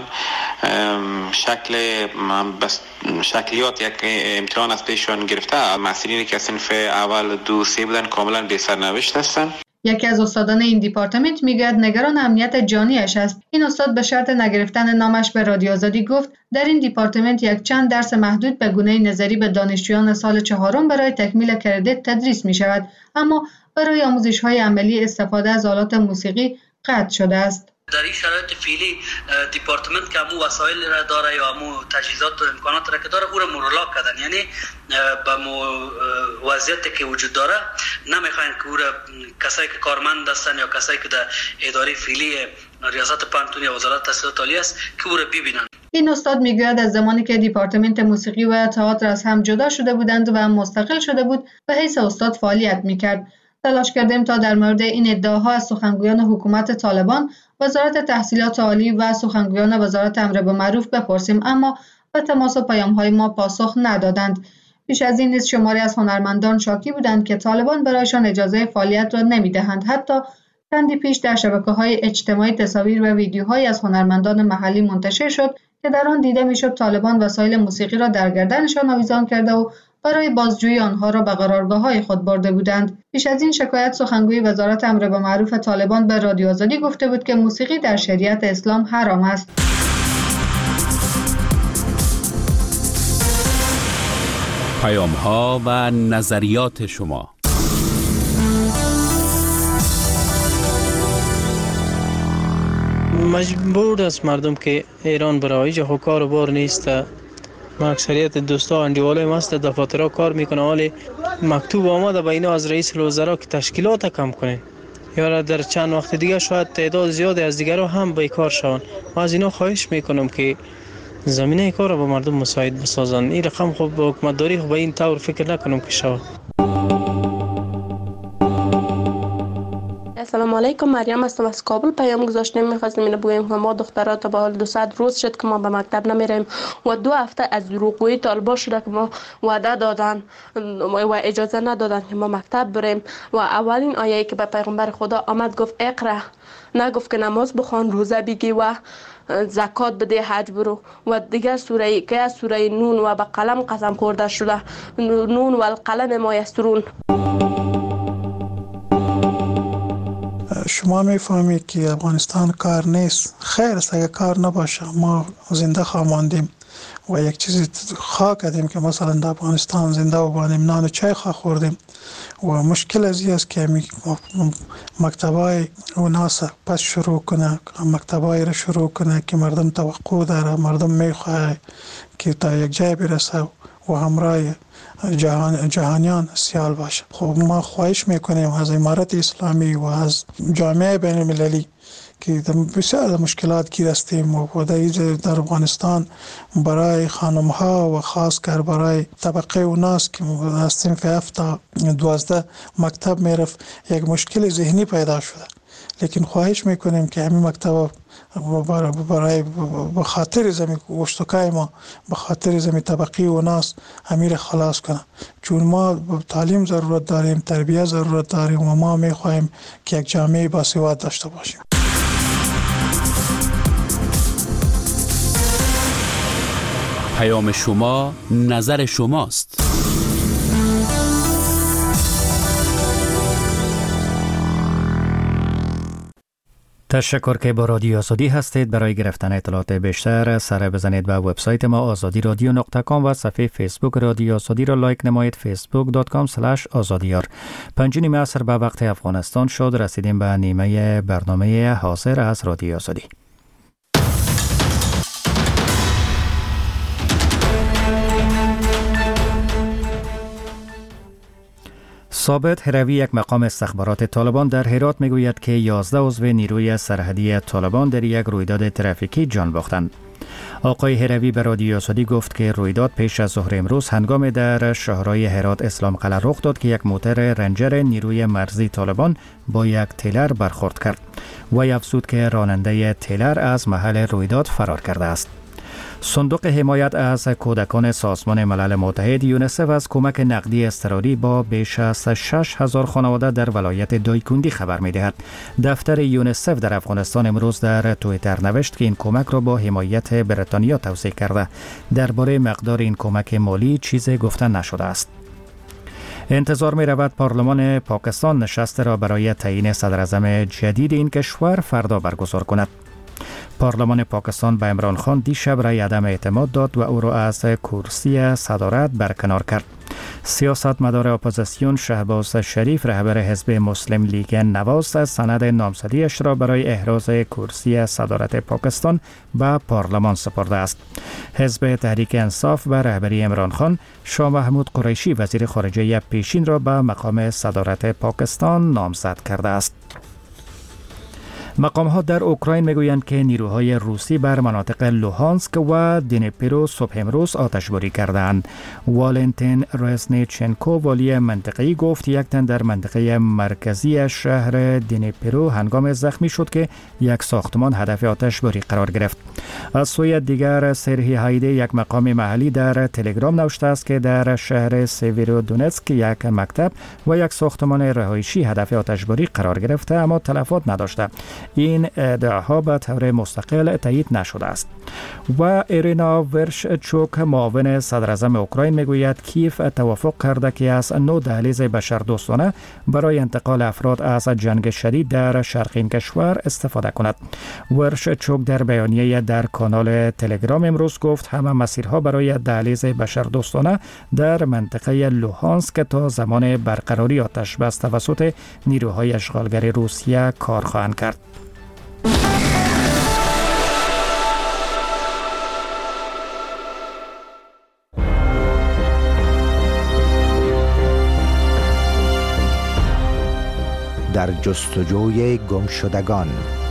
شکل بس شکلیات یک امتحان از پیششان گرفته، مسئولینی که صنف اول دو سه بودن کاملا بی سرنوشت هستن. یکی از استادان این دیپارتمنت میگوید نگران امنیت جانیش است. این استاد به شرط نگرفتن نامش به رادیو آزادی گفت در این دیپارتمنت یک چند درس محدود به گونه نظری به دانشجویان سال چهارم برای تکمیل کردیت تدریس می شود، اما برای آموزش‌های عملی استفاده از آلات موسیقی قطع شده است. در این شرایط فعلی دیپارتمنت که امو وسایل را داره یا امو تجهیزات و امکانات را که داره او را مورلا کردن، یعنی به مو وضعیتی که وجود داره نمیخواین که او را کسایی که کارمند هستن یا کسایی که در اداره فعلی ریاست پانتون یا وزارت تحصیلات عالی است که او را ببینن. این استاد میگوید از زمانی که دیپارتمنت موسیقی و تئاتر از هم جدا شده بودند و مستقل شده بود به حیث استاد فعالیت میکرد. تلاش کردیم تا در مورد این ادعاها از سخنگویان حکومت طالبان، وزارت تحصیلات عالی و سخنگویان وزارت امر به معروف بپرسیم، اما به تماس و پیام‌های ما پاسخ ندادند. پیش از این نیز شماری از هنرمندان شاکی بودند که طالبان برایشان اجازه فعالیت را نمی‌دهند. حتی چندی پیش در شبکه‌های اجتماعی تصاویر و ویدیوهایی از هنرمندان محلی منتشر شد که در آن دیده می‌شد طالبان وسایل موسیقی را در گردنشان آویزان کرده و برای بازجویی آنها را به قرارگاه‌های خود برده بودند. پیش از این شکایت سخنگوی وزارت امر به معروف طالبان به رادیو آزادی گفته بود که موسیقی در شریعت اسلام حرام است. پیام‌ها و نظریات شما. مجبور است مردم که ایران برای جهو کار و بار نیست. ما اکثریت دوستا اندیوالای ما است دفاترها کار میکنه، ولی مکتوب آمده به اینا از رئیس الوزراء که تشکیلات کم کنین یا در چند وقت دیگه شاید تعداد زیادی از دیگرها هم بیکار شوند. ما از اینا خواهش میکنم که زمینه کار را به مردم مساعد بسازن. این رقم خب به حکومتداری خب به این طور فکر نکنم که شود. السلام علیکم، مریم هستم از کابل. پیام گذاشتم می‌خواستم اینو بگم که ما دخترها تا به حال دو صد روز شد که ما به مکتب نمیریم و دو هفته از دروغگویی طالبا شده که ما وعده دادن و اجازه ندادن که ما مکتب بریم و اولین آیه‌ای که به پیغمبر خدا آمد گفت اقرا، نگفت که نماز بخوان، روزه بگی و زکات بده، حج برو. و دیگر سوره که از سوره نون و به قلم قسم خورده شده، نون و القلم ما یسطرون. شما میفهمید که افغانستان کار نیست. خیر است اگر کار نباشه، ما زنده خواهیم و یک چیزی خواه کردیم که مثلا در افغانستان زنده و بانیم، نان و چای خواه خوردیم و مشکل از این است که مکتبای و ناس پس شروع کنه، مکتبای را شروع کنه که مردم توقع داره، مردم میخواه که تا یک جای برسه و همراه جهان جهانیان سیال باشه. خب ما خواهش میکنیم از امارت اسلامی و از جامعه بین المللی که بسیار مشکلات گیر هستیم و در افغانستان برای خانم ها و خاص کر برای طبقه و ناس که از صنف هفت تا دوازده مکتب میرفت یک مشکل ذهنی پیدا شده. لیکن خواهش میکنیم که همین مکتب برای به خاطر زمین اشتکای ما، به خاطر زمین طبقی و ناس امیر خلاص کنه، چون ما تعلیم ضرورت داریم، تربیت ضرورت داریم و ما میخواهیم که یک جامعه باسواد داشته باشیم. پیام شما نظر شماست. تشکر که با رادیو آزادی هستید. برای گرفتن اطلاعات بیشتر سر بزنید به وبسایت ما آزادی رادیو نقطه کام و صفحه فیسبوک رادیو آزادی را لایک نمایید فیسبوک دات کام اسلش آزادیار. پنج نیمه عصر به وقت افغانستان شد. رسیدیم به نیمه برنامه حاضر از رادیو آزادی. ثابت هروی، یک مقام استخبارات طالبان در هرات میگوید که یازده عضو نیروی سرحدی طالبان در یک رویداد ترافیکی جان باختند. آقای هروی به رادیو آزادی گفت که رویداد پیش از ظهر امروز هنگام در شهرهای هرات اسلام قلعه رخ داد که یک موتر رنجر نیروی مرزی طالبان با یک تیلر برخورد کرد. وی افزود که راننده تیلر از محل رویداد فرار کرده است. صندوق حمایت از کودکان سازمان ملل متحد یونیسف از کمک نقدی اضطراری با بیش از شش هزار خانواده در ولایت دایکندی خبر می‌دهد. دفتر یونیسف در افغانستان امروز در توییتر نوشت که این کمک را با حمایت بریتانیا توزیع کرده. درباره مقدار این کمک مالی چیزی گفته نشده است. انتظار می رود پارلمان پاکستان نشست را برای تعیین صدر اعظم جدید این کشور فردا برگزار کند. پارلمان پاکستان به عمران خان دیشب رای عدم اعتماد داد و او را از کرسی صدارت برکنار کرد. سیاستمدار اپوزیسیون شهباز شریف رهبر حزب مسلم لیگ نواز سند نامزدیش را برای احراز کرسی صدارت پاکستان به پارلمان سپرده است. حزب تحریک انصاف به رهبری عمران خان شاه محمود قریشی وزیر خارجه پیشین را به مقام صدارت پاکستان نامزد کرده است. مقام‌ها در اوکراین میگویند که نیروهای روسی بر مناطق لوهانسک و دنیپرو صبح امروز آتشباری کردند. والنتین رزنیچنکو والی منطقه‌ای گفت یک تن در منطقه مرکزی شهر دنیپرو هنگام زخمی شد که یک ساختمان هدف آتشباری قرار گرفت. از سوی دیگر سرهی هایده یک مقام محلی در تلگرام نوشته است که در شهر سیویرودونتسک یک مکتب و یک ساختمان رهایشی هدف آتشباری قرار گرفته اما تلفات نداشته. این ادعاها به طور مستقل تایید نشده است. و ایرینا ورشچوک معاون صدر اعظم اوکراین میگوید کیف توافق کرده که از نو دهلیز بشردوستانه برای انتقال افراد از جنگ شدید در شرق این کشور استفاده کند. ورشچوک در بیانیه در کانال تلگرام امروز گفت همه مسیرها برای دهلیز بشردوستانه در منطقه لوهانسک تا زمان برقراری آتش بس توسط نیروهای اشغالگر روسیه کار خواهند کرد. در جستجوی گمشدگان.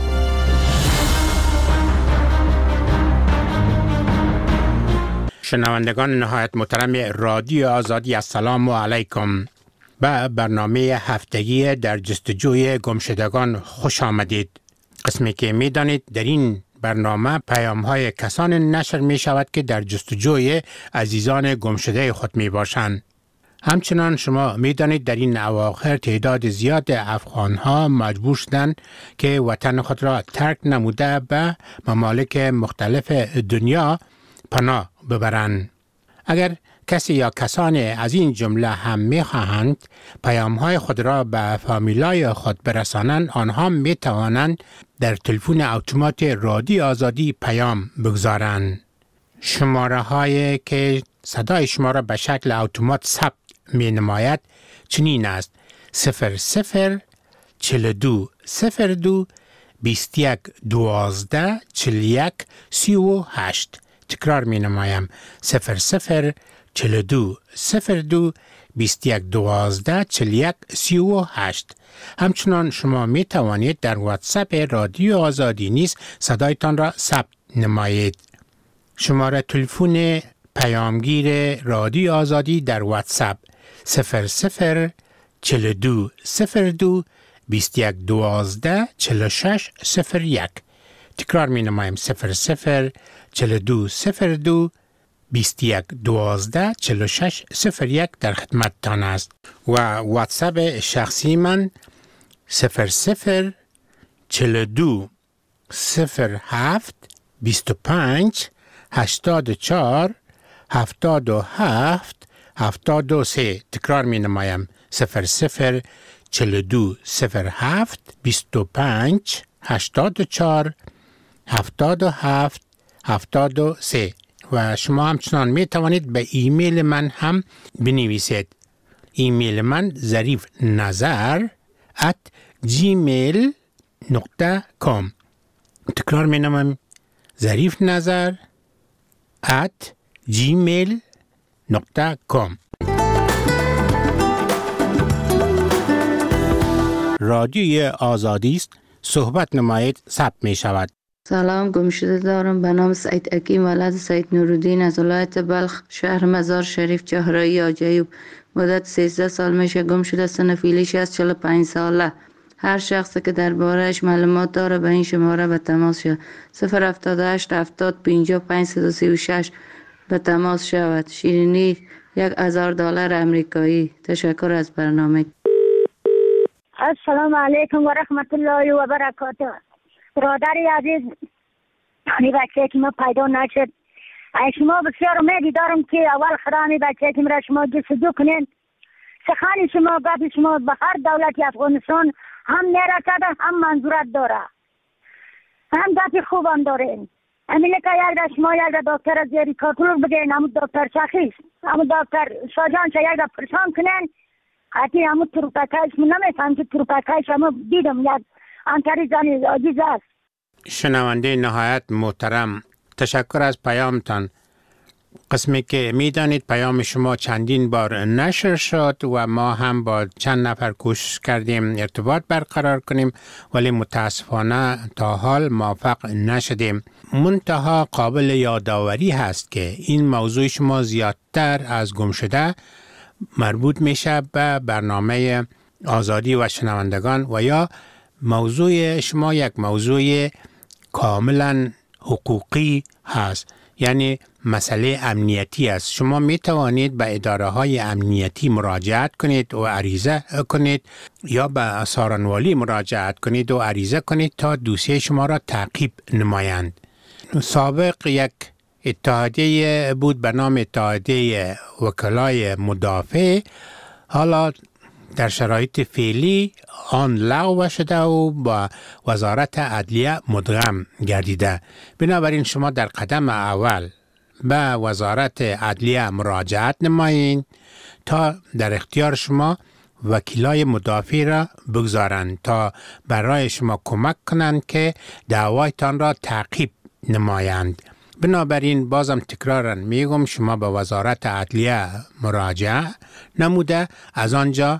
شنوندگان نهایت محترم رادیو آزادی، السلام علیکم. به برنامه هفتگی در جستجوی گمشدگان خوش آمدید. قسمی که می دانید در این برنامه پیام های کسان نشر می شود که در جستجوی عزیزان گمشده خود می باشند. همچنان شما می دانید در این اواخر تعداد زیاد افغان ها مجبور شدند که وطن خود را ترک نموده به ممالک مختلف دنیا پناه ببرند. اگر کسی یا کسان از این جمله هم می خواهند پیام های خود را به فامیلای خود برسانند، آنها می توانند در تلفن اتومات رادیو آزادی پیام بگذارند. شماره هایی که صدای شما را به شکل اتومات ثبت می نماید چنین است: صفر صفر چل دو صفر دو بیست یک دوازده چل یک سی و هشت. تکرار می نمایم: صفر صفر چل دو صفر دو بیست یک دوازده چل یک سی و هشت. همچنان شما می توانید در واتساپ رادیو آزادی نیز صدایتان را ثبت نمایید. شماره تلفن پیامگیر رادیو آزادی در واتساپ صفر صفر چل دو صفر دو بیست یک دوازده چل شش صفر یک. تکرار می نمایم: صفر صفر چل دو صفر دو بیست یک دوازده چل شش صفر یک در خدمت تان است. و واتساپ شخصی من صفر صفر چل دو صفر هفت بیست و پنج هشتاد و چهار هفتاد و هفت هفتاد و سه. تکرار می نمایم: صفر صفر چل دو صفر هفت بیست و پنج هشتاد و چهار هفتاد و هفت هفتاد و سه و شما همچنان می توانید به ایمیل من هم بنویسید. ایمیل من ظریف نظر ات جیمیل نقطه کام. تکرار می نمیم ظریف نظر ات جیمیل نقطه کام. رادیوی آزادی است، صحبت نمایید، ثبت می شود. سلام، گمشده دارم. به نام سعید حکیم، ولد سعید نورالدین، از ولایت بلخ، شهر مزار شریف، چهارراه آجایب. مدت سیزده سال میشه گم شده. سن فعلیش از چهل و پنج ساله. هر شخصی که درباره‌اش معلومات داره به این شماره به تماس شود. صفر هفتاد و هشت هفتاد پنجاه پنج صد و سی و شش به تماس شود. شیرینی یک هزار دلار امریکایی. تشکر از برنامه. السلام علیکم و رحمت الله و برکاته. برادری عزیز، این بچه که ما پیدا نشد، شما بسیار امیدی دارم که اول خدا این بچه که مرا شما جستجو کنین. سخن شما، گپ شما به هر دولتی افغانستان هم میرسد، هم منظورت داره، هم گپ خوب هم دارین. امینه که یک دا شما یک دا دکتر از زیری کارتولوگ بگین، همون دکتر شخیص، همون دکتر شاجان چه یک دا پرسان کنین. حتی همون تروپکایش من نمیفهم که تروپکایش همون دیدم یک انتری زنی عزیز است. شنونده نهایت محترم، تشکر از پیامتان. قسمی که میدانید پیام شما چندین بار نشر شد و ما هم با چند نفر کوشش کردیم ارتباط برقرار کنیم، ولی متاسفانه تا حال موفق نشدیم. منتها قابل یادآوری هست که این موضوع شما زیادتر از گم شده مربوط میشه به برنامه آزادی و شنوندگان و یا موضوع شما یک موضوع کاملا حقوقی هست، یعنی مسئله امنیتی است. شما می توانید به اداره های امنیتی مراجعت کنید و عریضه کنید یا به سارنوالی مراجعت کنید و عریضه کنید تا دوسیه شما را تعقیب نمایند. سابق یک اتحادیه بود به نام اتحادیه وکلای مدافع، حالا در شرایط فعلی آن لغو شده و با وزارت عدلیه مدغم گردیده. بنابراین شما در قدم اول به وزارت عدلیه مراجعت نمایید تا در اختیار شما وکیلای مدافع را بگذارند تا برای شما کمک کنند که دعوایتان را تعقیب نمایند. بنابراین بازم تکرارا میگم شما به وزارت عدلیه مراجعه نموده، از آنجا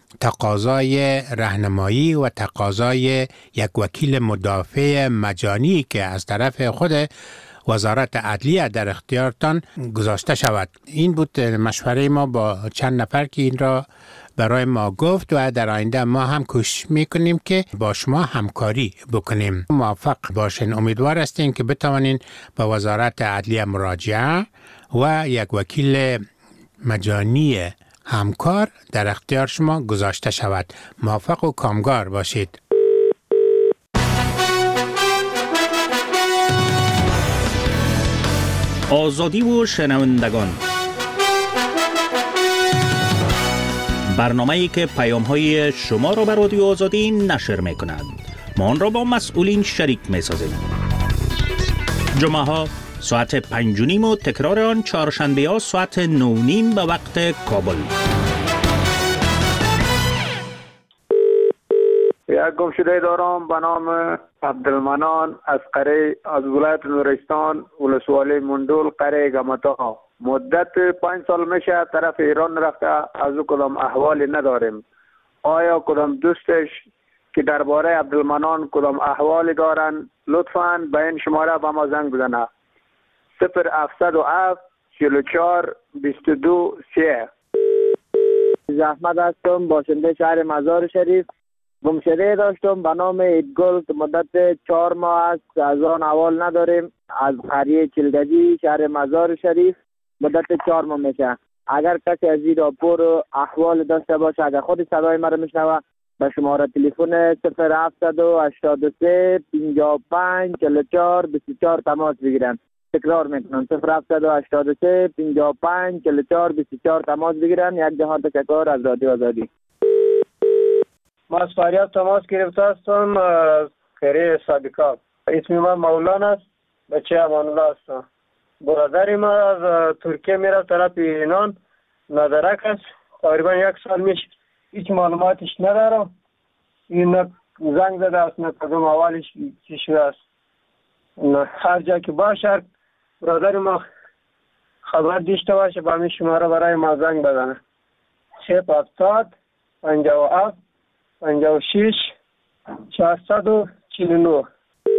تقاضای راهنمایی و تقاضای یک وکیل مدافع مجانی که از طرف خود وزارت عدلیه در اختیارتان گذاشته شود. این بود مشوره ما با چند نفر که این را برای ما گفت و در آینده ما هم کوشش میکنیم که با شما همکاری بکنیم. موفق باشین. امیدوار هستیم که بتوانین به وزارت عدلیه مراجعه و یک وکیل مجانی همکار در اختیار شما گذاشته شود. موفق و کامگار باشید. آزادی و شنوندگان، برنامه‌ای که پیام‌های شما را به رادیو آزادی نشر می‌کند. ما آن را با مسئولین شریک می‌سازیم. جمعه‌ها ساعت پنج و نیم و تکرار آن چهارشنبه‌ها ساعت نه و نیم به وقت کابل. یک گمشده دارم به نام عبدالمنان از قره از ولایت نورستان، ولسوالی مندول، قره گمتا. مدت پنج سال میشه طرف ایران رفته، از او کدام احوالی نداریم. آیا کدام دوستش که درباره عبدالمنان کدام احوالی دارن لطفاً به این شماره به ما زنگ بزنه. صفر هفتصد و هفت چهل و چهار بیست و دو سه. احمد هستم، باشنده شهر مزار شریف. گمشده داشتم به نام ایدگل که مدت چهار ماه است، از آن احوال نداریم. از قریه چلگجی شهر مزار شریف مدت چهار ماه میشه. اگر کسی از این راپور احوال داشته باشه، اگر خود صدای مرا میشنوه، به شماره تلفن صفر هفتصد و هشتاد و سه پنجاه و پنج چهل و چهار بیست و چهار تماس بگیرن. تکرار میکنم صفر هفتصد و هشتاد و سه پنجاه و پنج چهل و چهار بیست و چهار تماس بگیرن. یک جهان تشکر از رادیو آزادی. ما از فریاد تماس گرفته هستم. خیره صادقاب. اسم من مولانا است، بچه امان الله است. برادر ما از ترکیه میره طرف ایران، ندرک است. تقریبا یک سال میشه هیچ معلوماتش ندارم. این نه زنگ زده است نه کدوم اولش چی شده است. هر جا که باشه برادر ما خبر داشته باشه با همین شماره برای ما زنگ بزنه. صفر هفتاد پنجاه و هفت پنجاه و شش چهارصد و چهل و نه.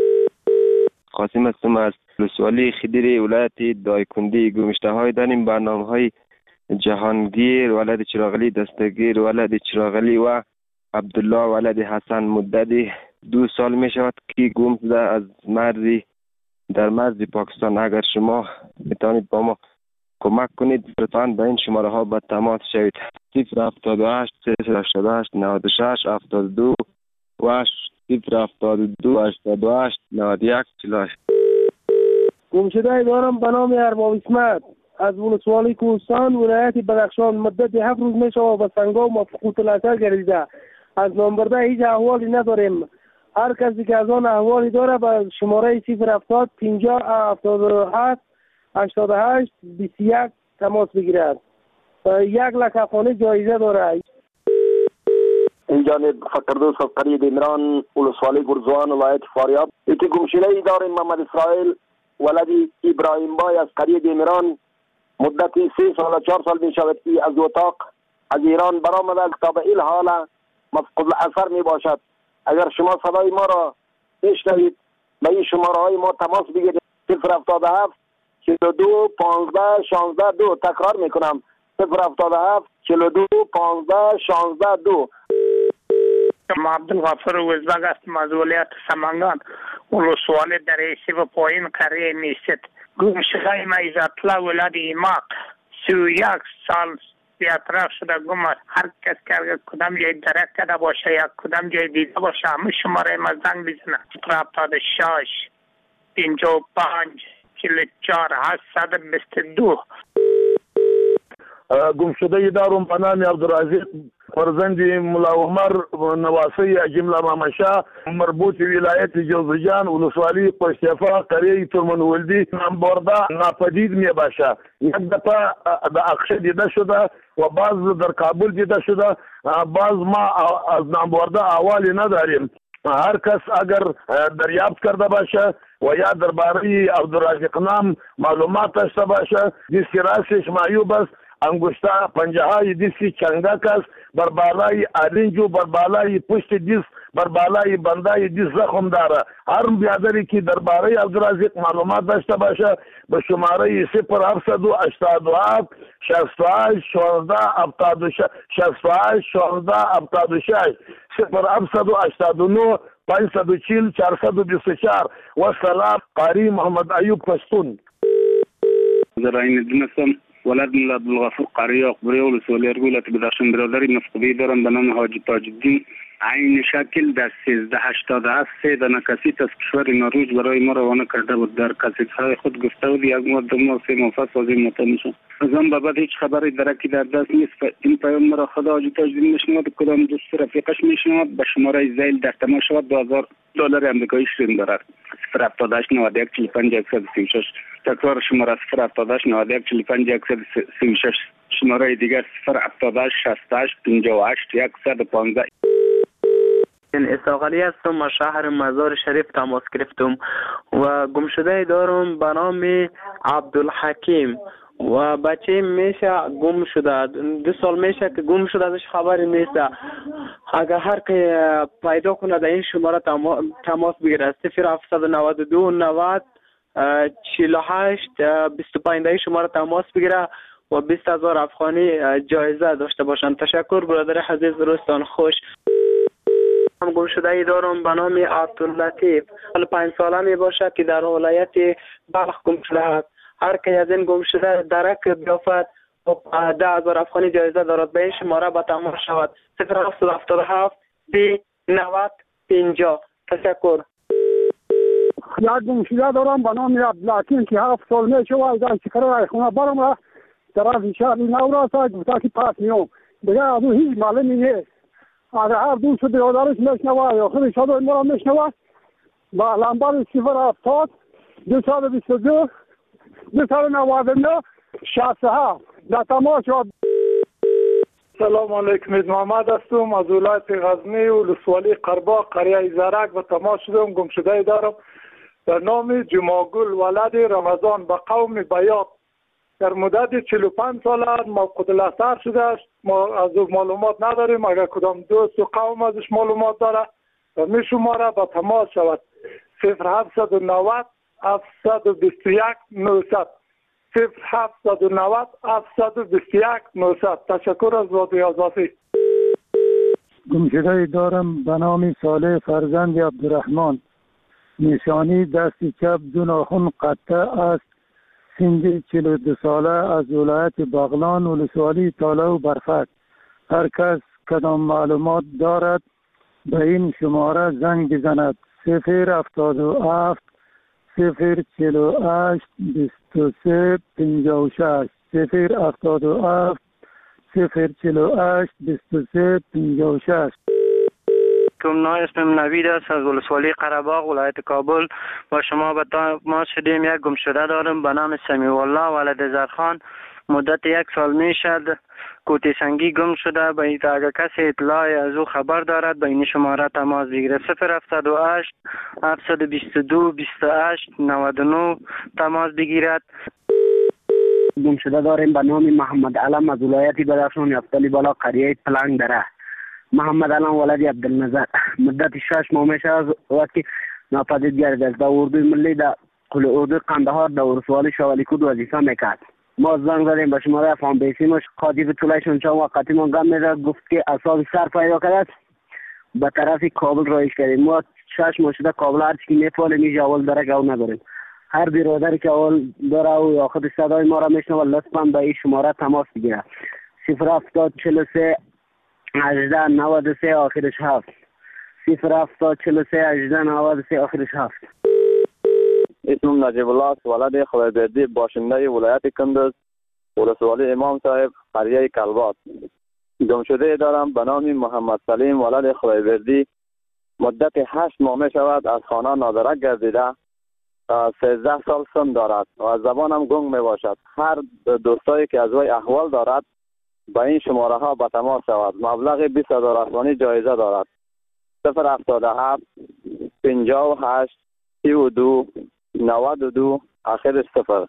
قاسم هستم از ولسوالی خدیری ولایت دایکنده. گمشته های داریم برنامه های جهانگیر ولد چراغلی دستگیر ولد چراغلی و عبدالله ولد حسن مدتی دو سال می شود که گم شده از مرزی در مرز پاکستان. اگر شما میتونید با ما کمک کنید لطفاً به این شماره ها به تماس شوید. صفر هفتاد و هشت صفر هشتاد و هشت نود و شش هفتاد و دو و صفر هفتاد و دو هشتاد و هشت نود و یک چهل و هشت. گمشده دارم به نام ارباب اسمت از ولسوالی کوهستان ولایت بدخشان. مدت هفت روز می شود به سنگام و فقوط الاثر گردیده. از نامبرده هیچ احوالی نداریم. هر کسی که از آن احوالی داره به شماره صفر هفتاد پنجاه هفتاد و هفت هشتاد و هشت بیست و یک تماس بگیرد. یک لک افغانی جایزه داره. این جانب فقردوس از قریه دیمران ولسوالی گرزوان ولایت فاریاب. یکی گمشده ای داریم محمد اسرائیل ولدی ابراهیم بای از قریه دیمران. مدتی سه سال و چهار سال می شود که از اتاق از ایران برآمده تا به این حال مفقود الاثر می باشد. اگر شما صدای ما را میشنوید به این شماره های ما تماس بگیرید. صفر هفتاد و هفت چهل و دو پانزده شانزده دو. تکرار میکنم صفر هفتاد و هفت چهل و دو پانزده شانزده دو. ما عبدالغفر وزبگ هستم از ولایت سمنگان ولسوالی دریسی و پایین قریه میست. گمشده ما از اطلاع ولد ایماق سی و یک سال بیاطراف شده گم. هر کس که کدام جای درک کرده باشه یا کدام جای دیده باشه همه شماره ما زنگ بزنه. صفر هفتاد و شش پنجاه و پنج چهل و چهار هشتصد و بیست و دو. گمشده دارم به نام عبدالرزاق فرزند ملا عمر نواسی جمله مامشا مربوط ولایت جوزجان ولسوالی پشتیفا قریه ترمن ولدی نامبرده ناپدید می باشه. یک دفعه در اقشه دیده شده و بعض در کابل دیده شده. بعض ما از نامبرده احوالی نداریم. هر کس اگر دریافت کرده باشه و یا درباره عبدالرزاق نام معلومات داشته باشه دیسکی راستش معیوب است. انگشته پنجه های دیسکی چنگک است. بر بالای آرنجو بر بالای پشت دیس بر بالای بندای دیس زخم داره. هر بیادری که درباره عبدالرزاق معلومات داشته باشه به شماره صفر هفتصد و هشتاد و هفت شصت و هشت شانزده هفتاد و شش شصت و هشت شانزده هفتاد و شش صفر هفتصد و هشتاد و نه پانصد و چهل چهارصد و بیست و چهار. و سلام قاری محمد ایوب پشتون. زراین دونستم ولد ملا عبدالغفور قاری اقبری ولسوالی ولایت بدخشان. برادری مفقودی دارم به نام حاجی تاج الدین عین شکل در سیزده هشتاد و هفت سه دانه کسیت از کشور نروژ برای ما روانه کرده بود. در کسیت های خود گفته بود یک ماه دو ماه سه ماه پس از این مطمئن شد. از آن به بعد هیچ خبری درکی در دست نیست. این پیام مرا خدا حاجی تاج الدین میشنود کدام دوست رفیقش میشنود به شماره زیل در تماس شود. دو هزار دلار آمریکایی شرین دارد. صفر هفتاد و هشت نود و یک چهل و پنج صد و سی و شش. تکرار شماره صفر هفتاد و هشت نود و یک چهل و پنج صد و سی و شش. شماره دیگر صفر هفتاد و هشت شصت و هشت پنجاه و هشت صد و پانزده. اسحاق علی هستم از شهر مزار شریف تماس گرفتم و گمشده دارم به نام عبدالحکیم و بچه میشه گم شده. دو سال میشه که گم شده ازش خبری نیست. اگر هر که پیدا کنه در این شماره تماس بگیره صفر هفتصد و نود و دو نود چهل و هشت بیست و پنج. در این شماره تماس بگیره و بیست هزار افغانی جایزه داشته باشند. تشکر برادر عزیز. روزتان خوش. هم گمشده ای دارم به نام عبداللطیف. حالا پنج ساله می باشه که در ولایت بلخ گم شده است. هر که از این گم شده درک بیافت و ده هزار افغانی جایزه دارد. به این شماره به تماس شود صفر هفتصد و هفتاد و هفت سی نود پنجاه. تشکر. یک گمشده دارم به نام عبدالحکیم که هفت سال می شود در چکره خونه برم را طرف شهر نورا ساید گفته که پس میام دیگه از هیچ معلومی نیست. اگر هر دوست برادرش میشنوه یا خود شده ما را میشنوه با لنبر صفر هفتاد دو سال بیست و دو دو سال نود و نه شصت و هفت در تماس شد. سلام علیکم، محمد هستم از ولایت غزنی ولسوالی قرباق قریه زرک و تماس شدم. گمشده دارم در نام جماگل ولد رمضان به قوم بیاق در مدت چهل و پنج سال موقوت الاثر شده است. ما از او معلومات نداریم، اگر کدام دوست و قوم ازش معلومات داره و می شماره به تماس شود صفر هفتصد و نود هفتصد و بیست و یک نهصد صفر هفتصد و نود هفتصد و بیست و یک نهصد. تشکر از رادیو آزادی. گمشده دارم به نام صالح فرزند عبدالرحمن. نشانی دست چپ دو ناخن قطع است. سن چهل و دو ساله از ولایت بغلان ولسوالی تاله و برفک. هر کس کدام معلومات دارد به این شماره زنگ بزند صفر هفتاد و هفت صفر چهل و هشت بیست و سه پنجاه و شش صفر هفتاد و هفت صفر چهل و هشت بیست و سه پنجاه و شش. کم اسمم نوید است از ولسوالی قره‌باغ ولایت کابل. با شما به تماس شدیم. یک گمشده دارم به نام سمیع الله ولد زرخان. مدت یک سال می شد کوتی سنگی گم شده. به این اگر کسی اطلاعی از او خبر دارد به این شماره تماس بگیره صفر هفتاد و هشت هفتصد و بیست و دو بیست و هشت نود و نه تماس بگیرد. گمشده داریم به نام محمد علم از ولایت بدخشان یفتلی بالا قریه پلنگ دره. محمد علم ولد عبدالنظر. مدت شش ماه میشه از وقتی ناپدید گردید است. در اردوی ملی در اردوی قندهار در ولسوالی شوالیکود وظیفه میکرد. ما زنگ زدیم به شماره افغان بیسیمش قاطی طولشون چند وقتی ما گم میده گفت که اصاب سر پیدا کرد به طرف کابل رایش کردیم. ما شش ماه شده کابل هر چی میپالیم اینجا اول داره گو نداریم. هر برادری که اول داره و یا خود صدای ما را میشنه و لطفا به این شماره تماس بگیره صفر هفتاد چهل و سه هجده نود و سه آخرش هفت صفر هفتاد چهل و سه هجده نود و سه آخرش هفت. اسمم نجیب الله است ولد خدایبردی باشنده ولایت کندز ولسوالی امام صاحب قریه کلبات. گمشده دارم به نام محمد سلیم ولد خدایبردی. مدت هشت ماه می شود از خانه نادرک گردیده. سیزده سال سن دارد و از زبانم گنگ می باشد. هر دوستایی که از وی احوال دارد با این شماره ها به تماس شود. مبلغ بیست هزار افغانی جایزه دارد صفر هفتاد و هفت پنجاه و هشت سی و دو نود و دو آخرش صفر.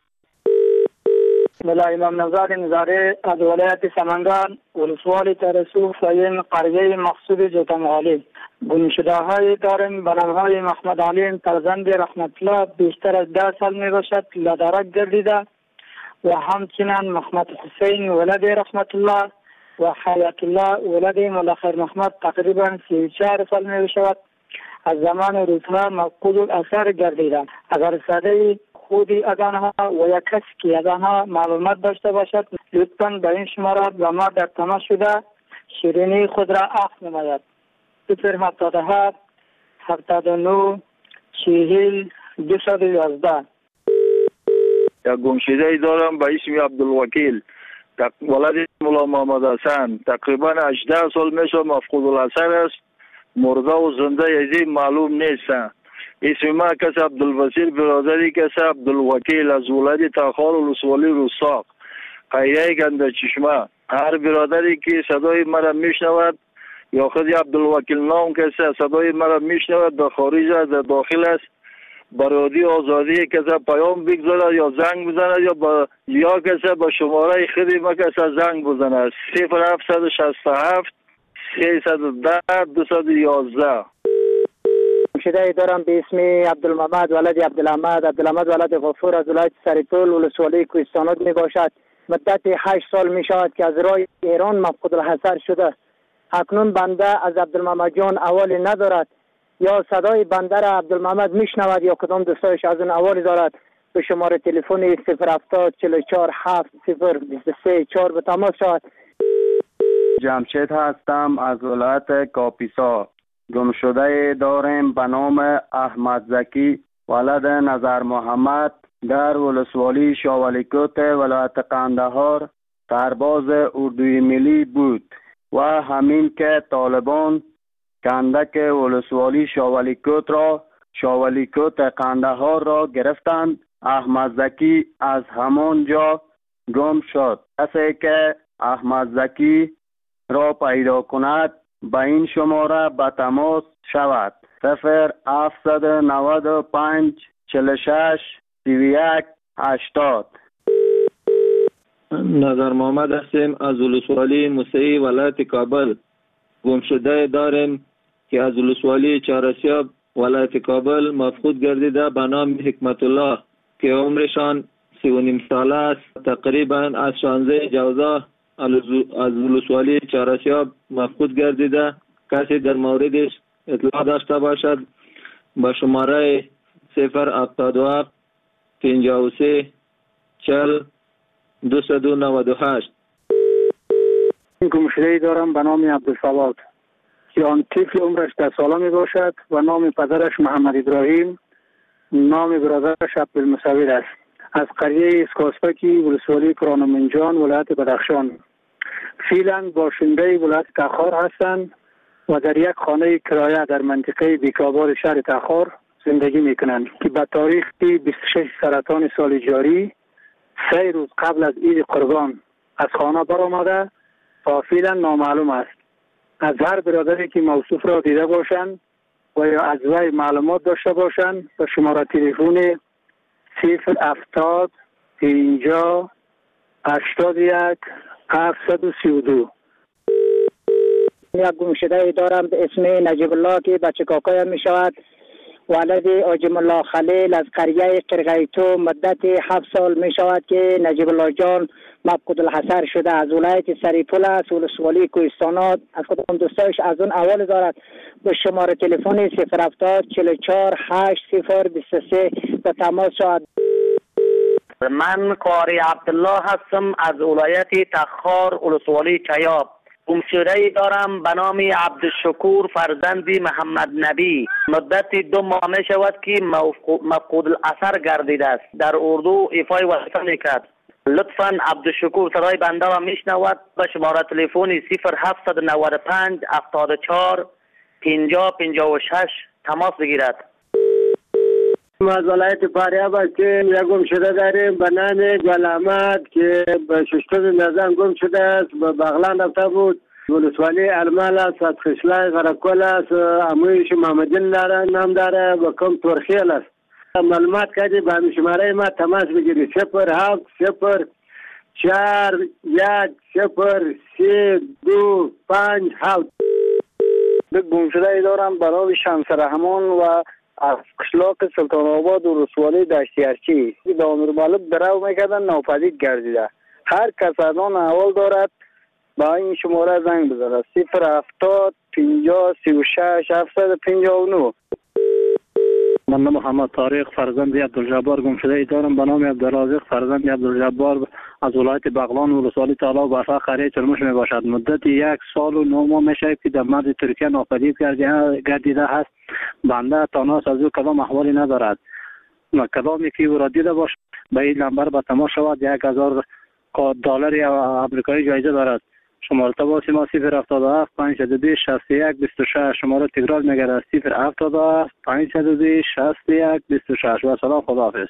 ملا امام نزار نزاره از ولایت سمنگان ولسوالی ترسو فایم قریه مقصود جوتنغالی. گمشده های داریم به نام های محمد علیم فرزند رحمت الله بیشتر از ده سال می باشد لدرک گردیده و همچنین محمد حسین ولد رحمت الله و حیات الله ولد ملخیر محمد تقریبا سی و چهار سال می باشد از زمان روزها مفقود الاثر گردیدند. اگر صدای خودی از آنها و یک کسی که از آنها معلومات داشته باشد لطفاً به این شماره با ما در تماس شده شیرینی خود را عقد نماید صفر هفتاد و هفت هفتاد و نه چهل دویست و یازده. یک گمشده دارم به اسم عبدالوکیل ولد مولا محمد حسن. تقریبا هجده سال میشه مفقود الاثر است. مرده و زنده یزی معلوم نیست. اسم ما کس عبدالبصیر برادری کس عبدالوکیل از ولایت تاخار ولسوالی رستاق قریه گنده چشمه. هر برادری که صدای مرا میشنود یا خود عبدالوکیل نام کسی صدای مرا میشنود در خارج است در داخل است برادی آزادی کسی پیام بگذارد یا زنگ بزند یا با یا کسی با شماره خودی ما کسی زنگ بزند صفر هفتصد و شصت و هفت سیصد و ده دویست و یازده. گمشده دارم به اسم عبدالمحمد ولد عبدالحمد عبدالحمد ولد غفور از ولایت سریپول ولسوالی کوهستانات می باشد. مدت هشت سال می شود که از راه ایران مفقود الحضر شده. اکنون بنده از عبدالمحمد جان احوالی ندارد یا صدای بنده را عبدالمحمد میشنود یا کدام دوستایش از اون احوالی دارد به شماره تلفن صفر هفتاد چهل و چهار هفت صفر بیست و سه چهار به تماس شود. جمشید هستم از ولایت کاپیسا. گمشده داریم به نام احمد زکی ولد نظر محمد در ولسوالی شاولیکوت ولایت قندهار سرباز اردوی ملی بود و همین که طالبان کندک ولسوالی شاولیکوت را شاولیکوت قندهار را گرفتند. احمد زکی از همان جا گم شد. کسی که احمد زکی را پیدا کند به این شماره به تماس شود: صفر هفتصد و نود و پنج چهل و شش سی و یک هشتاد. نظر محمد هستیم از ولسوالی موسعی ولایت کابل. گمشده داریم که از ولسوالی چهارسیاب ولایت کابل مفقود گردیده به نام حکمت الله که عمرشان سی و نیم ساله است. تقریبا از شانزده جوزا از ولسوالی چهارسیاب مفقود گردیده. کسی در موردش اطلاع داشته باشد با شماره صفر هفتاد و هفت پنجاه و سه چهل دویست و نود و هشت. گمشده‌ای دارم به نام عبدالصمد که آن طفل عمرش ده ساله می باشد و نام پدرش محمد ابراهیم، نام برادرش عبدالمصور است. از قریه اسکاسپکی ولسوالی کرانمنجان ولایت بدخشان. فعلا باشنده ولایت تخار هستند و در یک خانه کرایه در منطقه بیکاباد شهر تخار زندگی می کنند که به تاریخ بیست و شش سرطان سال جاری سه روز قبل از عید قربان از خانه برآمده و فعلا نامعلوم است. از هر برادری که موصوف را دیده باشند و یا از وی معلومات داشته باشند به شماره تلفن صفر هفتاد پنجاه هشتاد و یک هفتصد و سی و دو. یک گمشده دارم به اسم نجیب الله که بچه کاکایم می شود. ولد آجم الله خلیل از قریه قرغیتو مدت هفت سال می شود که نجیب الله جان مفقود الحصر شده. از ولایت سریپول است، ولسوالی کوهستانات. از کدام دوستایش از اون اول دارد به شماره تلفن صفر هفتاد چهل و چهار هشت صفر بیست و سه به تماس شود. من قاری عبدالله هستم از ولایت تخار ولسوالی چیاب. گمشده‌ای دارم به نام عبدالشکور فرزند محمد نبی. مدت دو ماه می شود که مفقود الاثر گردیده است. در اردو ایفای وظیفه میکرد. لطفاً عبدالشکور صدای بنده را میشنود به شماره تلفن صفر هفتصد و نود و پنج هفتاد و چهار پنجاه پنجاه و شش تماس بگیرد. از ولایت فاریاب هستیم. یک گمشده داریم به نام گل احمد که به ششتم نظام گم شده است. به بغلان رفته بود. ولسوالی المال است، از خشلای غرقل است. امویش محمدین داره نام داره و کم ترخیل است. معلومات کردی به همین شماره ما تماس بگیری: صفر هفت صفر چهار یک صفر سه دو پنج هفت. گمشده دارم به نام شمس رحمان و از قشلاق سلطان آباد و رسوالی دشتی ارچی. دامیر مالک درو میکردن ناپدید گردیده. هر کس از آن احوال دارد با این شماره زنگ بزنه: صفر هفتاد پنجاه سی و شش هفتصد و پنجاه و نه. من محمد طارق فرزند عبدالجبار گمشده دارم به نام عبدالرازق فرزند عبدالجبار از ولایت بغلان و ولسوالی طلا و برفا قریه چرموش می باشد. مدت یک سال و نه ماه می شود که در مرز ترکیه ناپدید گردیده است. بنده تاناس از او کدام احوالی ندارد. کدامی که او را دیده باشد به این نمبر به تماس شود. یک هزار دلار آمریکایی جایزه دارد. شماره تماس ما صفر هفتاد و هفت پانصد و بیست شصت و یک بیست و شش. شماره تکرار میگرد: صفر هفتاد و هفت پانصد و بیست شصت و یک بیست و شش. و سلام، خداحافظ.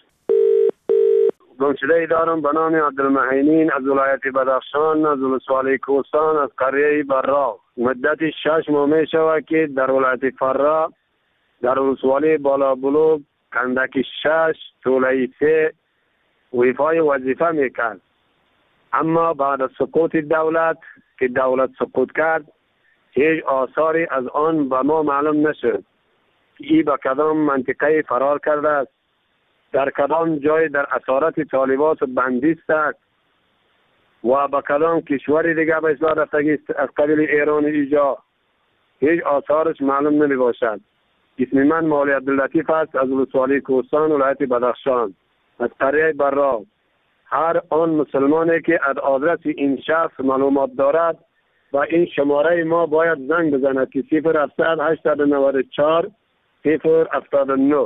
گمشده دارم به نام عبدالمحینین از ولایت بدخشان از ولسوالی کوهستان از قریه برا. مدت شش ماه می شود که در ولایت فرا در ولسوالی بالا بلوغ کندک شش طوله سه ویفای وظیفه میکرد. اما بعد از سقوط دولت که دولت سقوط کرد هیچ آثاری از آن به ما معلوم نشد که ای به کدام منطقه فرار کرده است، در کدام جای در اسارت طالبات بندیست است و به کدام کشوری دیگه به اصلاح رفتگی از قبیل ایران ایجا. هیچ آثارش معلوم نمی باشد. اسم من مولی عبداللطیف است از ولسوالی کوهستان ولایت بدخشان از قریه برا. هر آن مسلمانی که از آدرس این شخص معلومات دارد و این شماره ما باید زنگ بزند که صفر هفتصد هشتصد و نود و چهار صفر هفتاد و نه.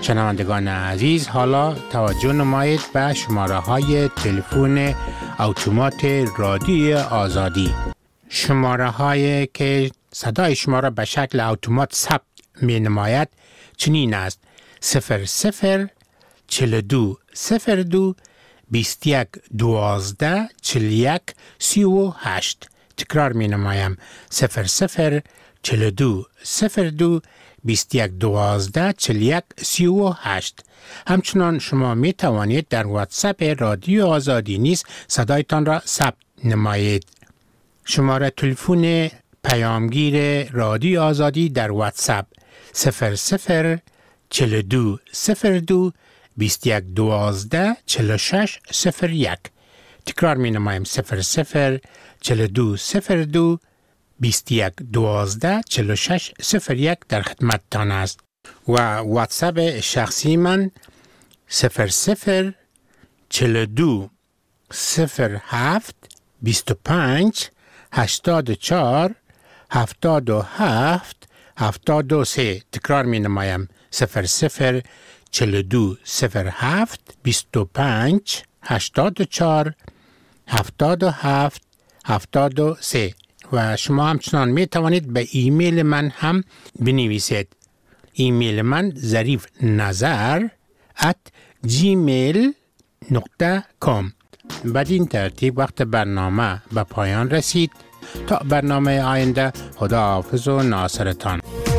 شنوندگان عزیز، حالا توجه نمایید به شماره های تلفن اتومات رادیو آزادی. شماره هایی که صدای شما را به شکل اتومات ثبت می نماید چنین است: صفر صفر چل دو صفر دو بیست یک دوازده چل یک سی و هشت. تکرار می نمایم: صفر صفر چل دو صفر دو بیست یک دوازده چل یک سی و هشت. همچنان شما می توانید در واتساپ رادیو آزادی نیز صدایتان را ثبت نمایید. شماره تلفن پیامگیر رادیو آزادی در واتساپ صفر صفر چل دو صفر دو بیست یک دوازده چل شش صفر یک. تکرار می نمایم: صفر صفر چل دو صفر دو بیست یک دوازده چل شش صفر یک در خدمت تان است. و واتساپ شخصی من صفر صفر چل دو صفر هفت بیست و پنج هشتاد و چهار هفتاد و هفت هفتاد و سه. تکرار می نمایم: صفر صفر چل دو صفر هفت بیست و پنج هشتاد و چهار هفتاد و هفت هفتاد و سه. و شما همچنان می توانید به ایمیل من هم بنویسید. ایمیل من ظریف نظر ات جیمیل نقطه کام. بدین ترتیب وقت برنامه به پایان رسید. تا برنامه آینده، خدا حافظ و ناصرتان.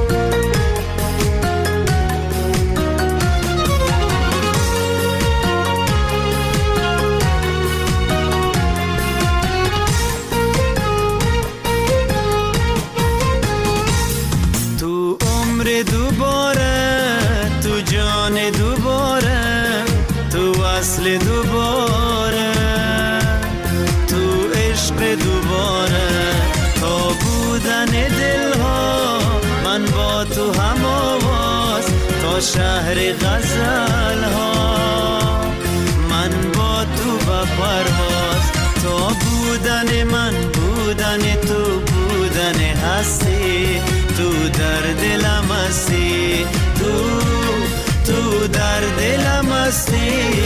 دوباره تو عشق دوباره تا بودن دلها من با تو هم آواز تا شهر غزل ها من با تو با پرواز تا بودن من بودن تو بودن هستی تو در دلم هستی تو تو در دلم هستی.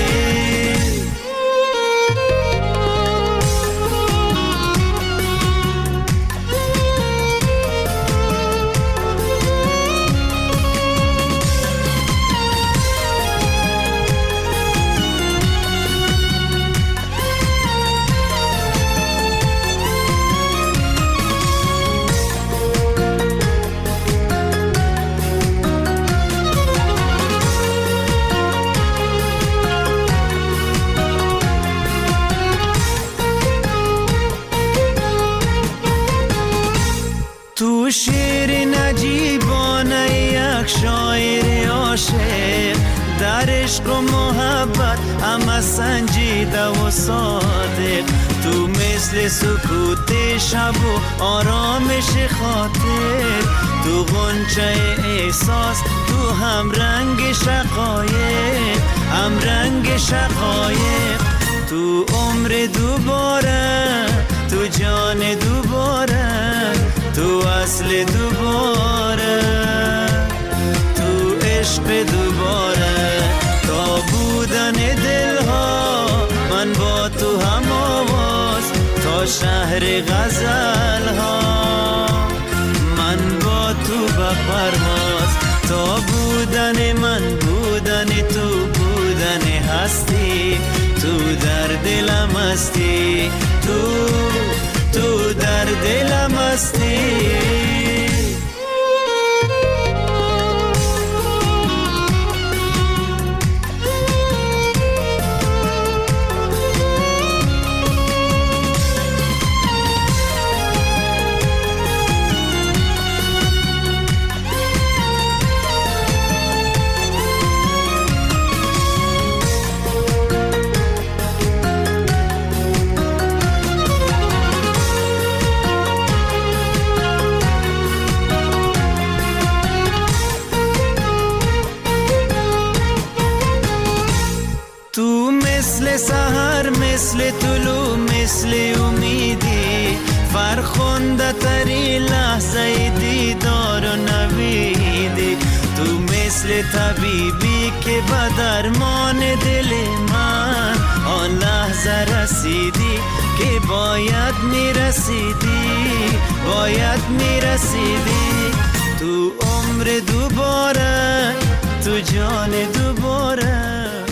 شیر نجیبانه یک شاعر عاشق در عشق و محبت همه سنجیده و صادق تو مثل سکوت شب و آرامش خاطر تو غنچه احساس تو هم رنگ شقایق هم رنگ شقایق تو عمر دوباره تو جان دوباره تو اصل دوباره تو عشق دوباره تا بودن دلها من با تو هم آواز تا شهر غزل ها من با تو به پرواز تا بودن من بودن تو بودن هستی تو در دلم هستی تو تو در دلم هستی. سحر مثل طلوع مثل امیدی فرخنده تری لحظه دیدار و نویدی تو مثل طبیبی که به درمان دل من آن لحظه رسیدی که باید میرسیدی باید میرسیدی تو عمر دوباره تو جان دوباره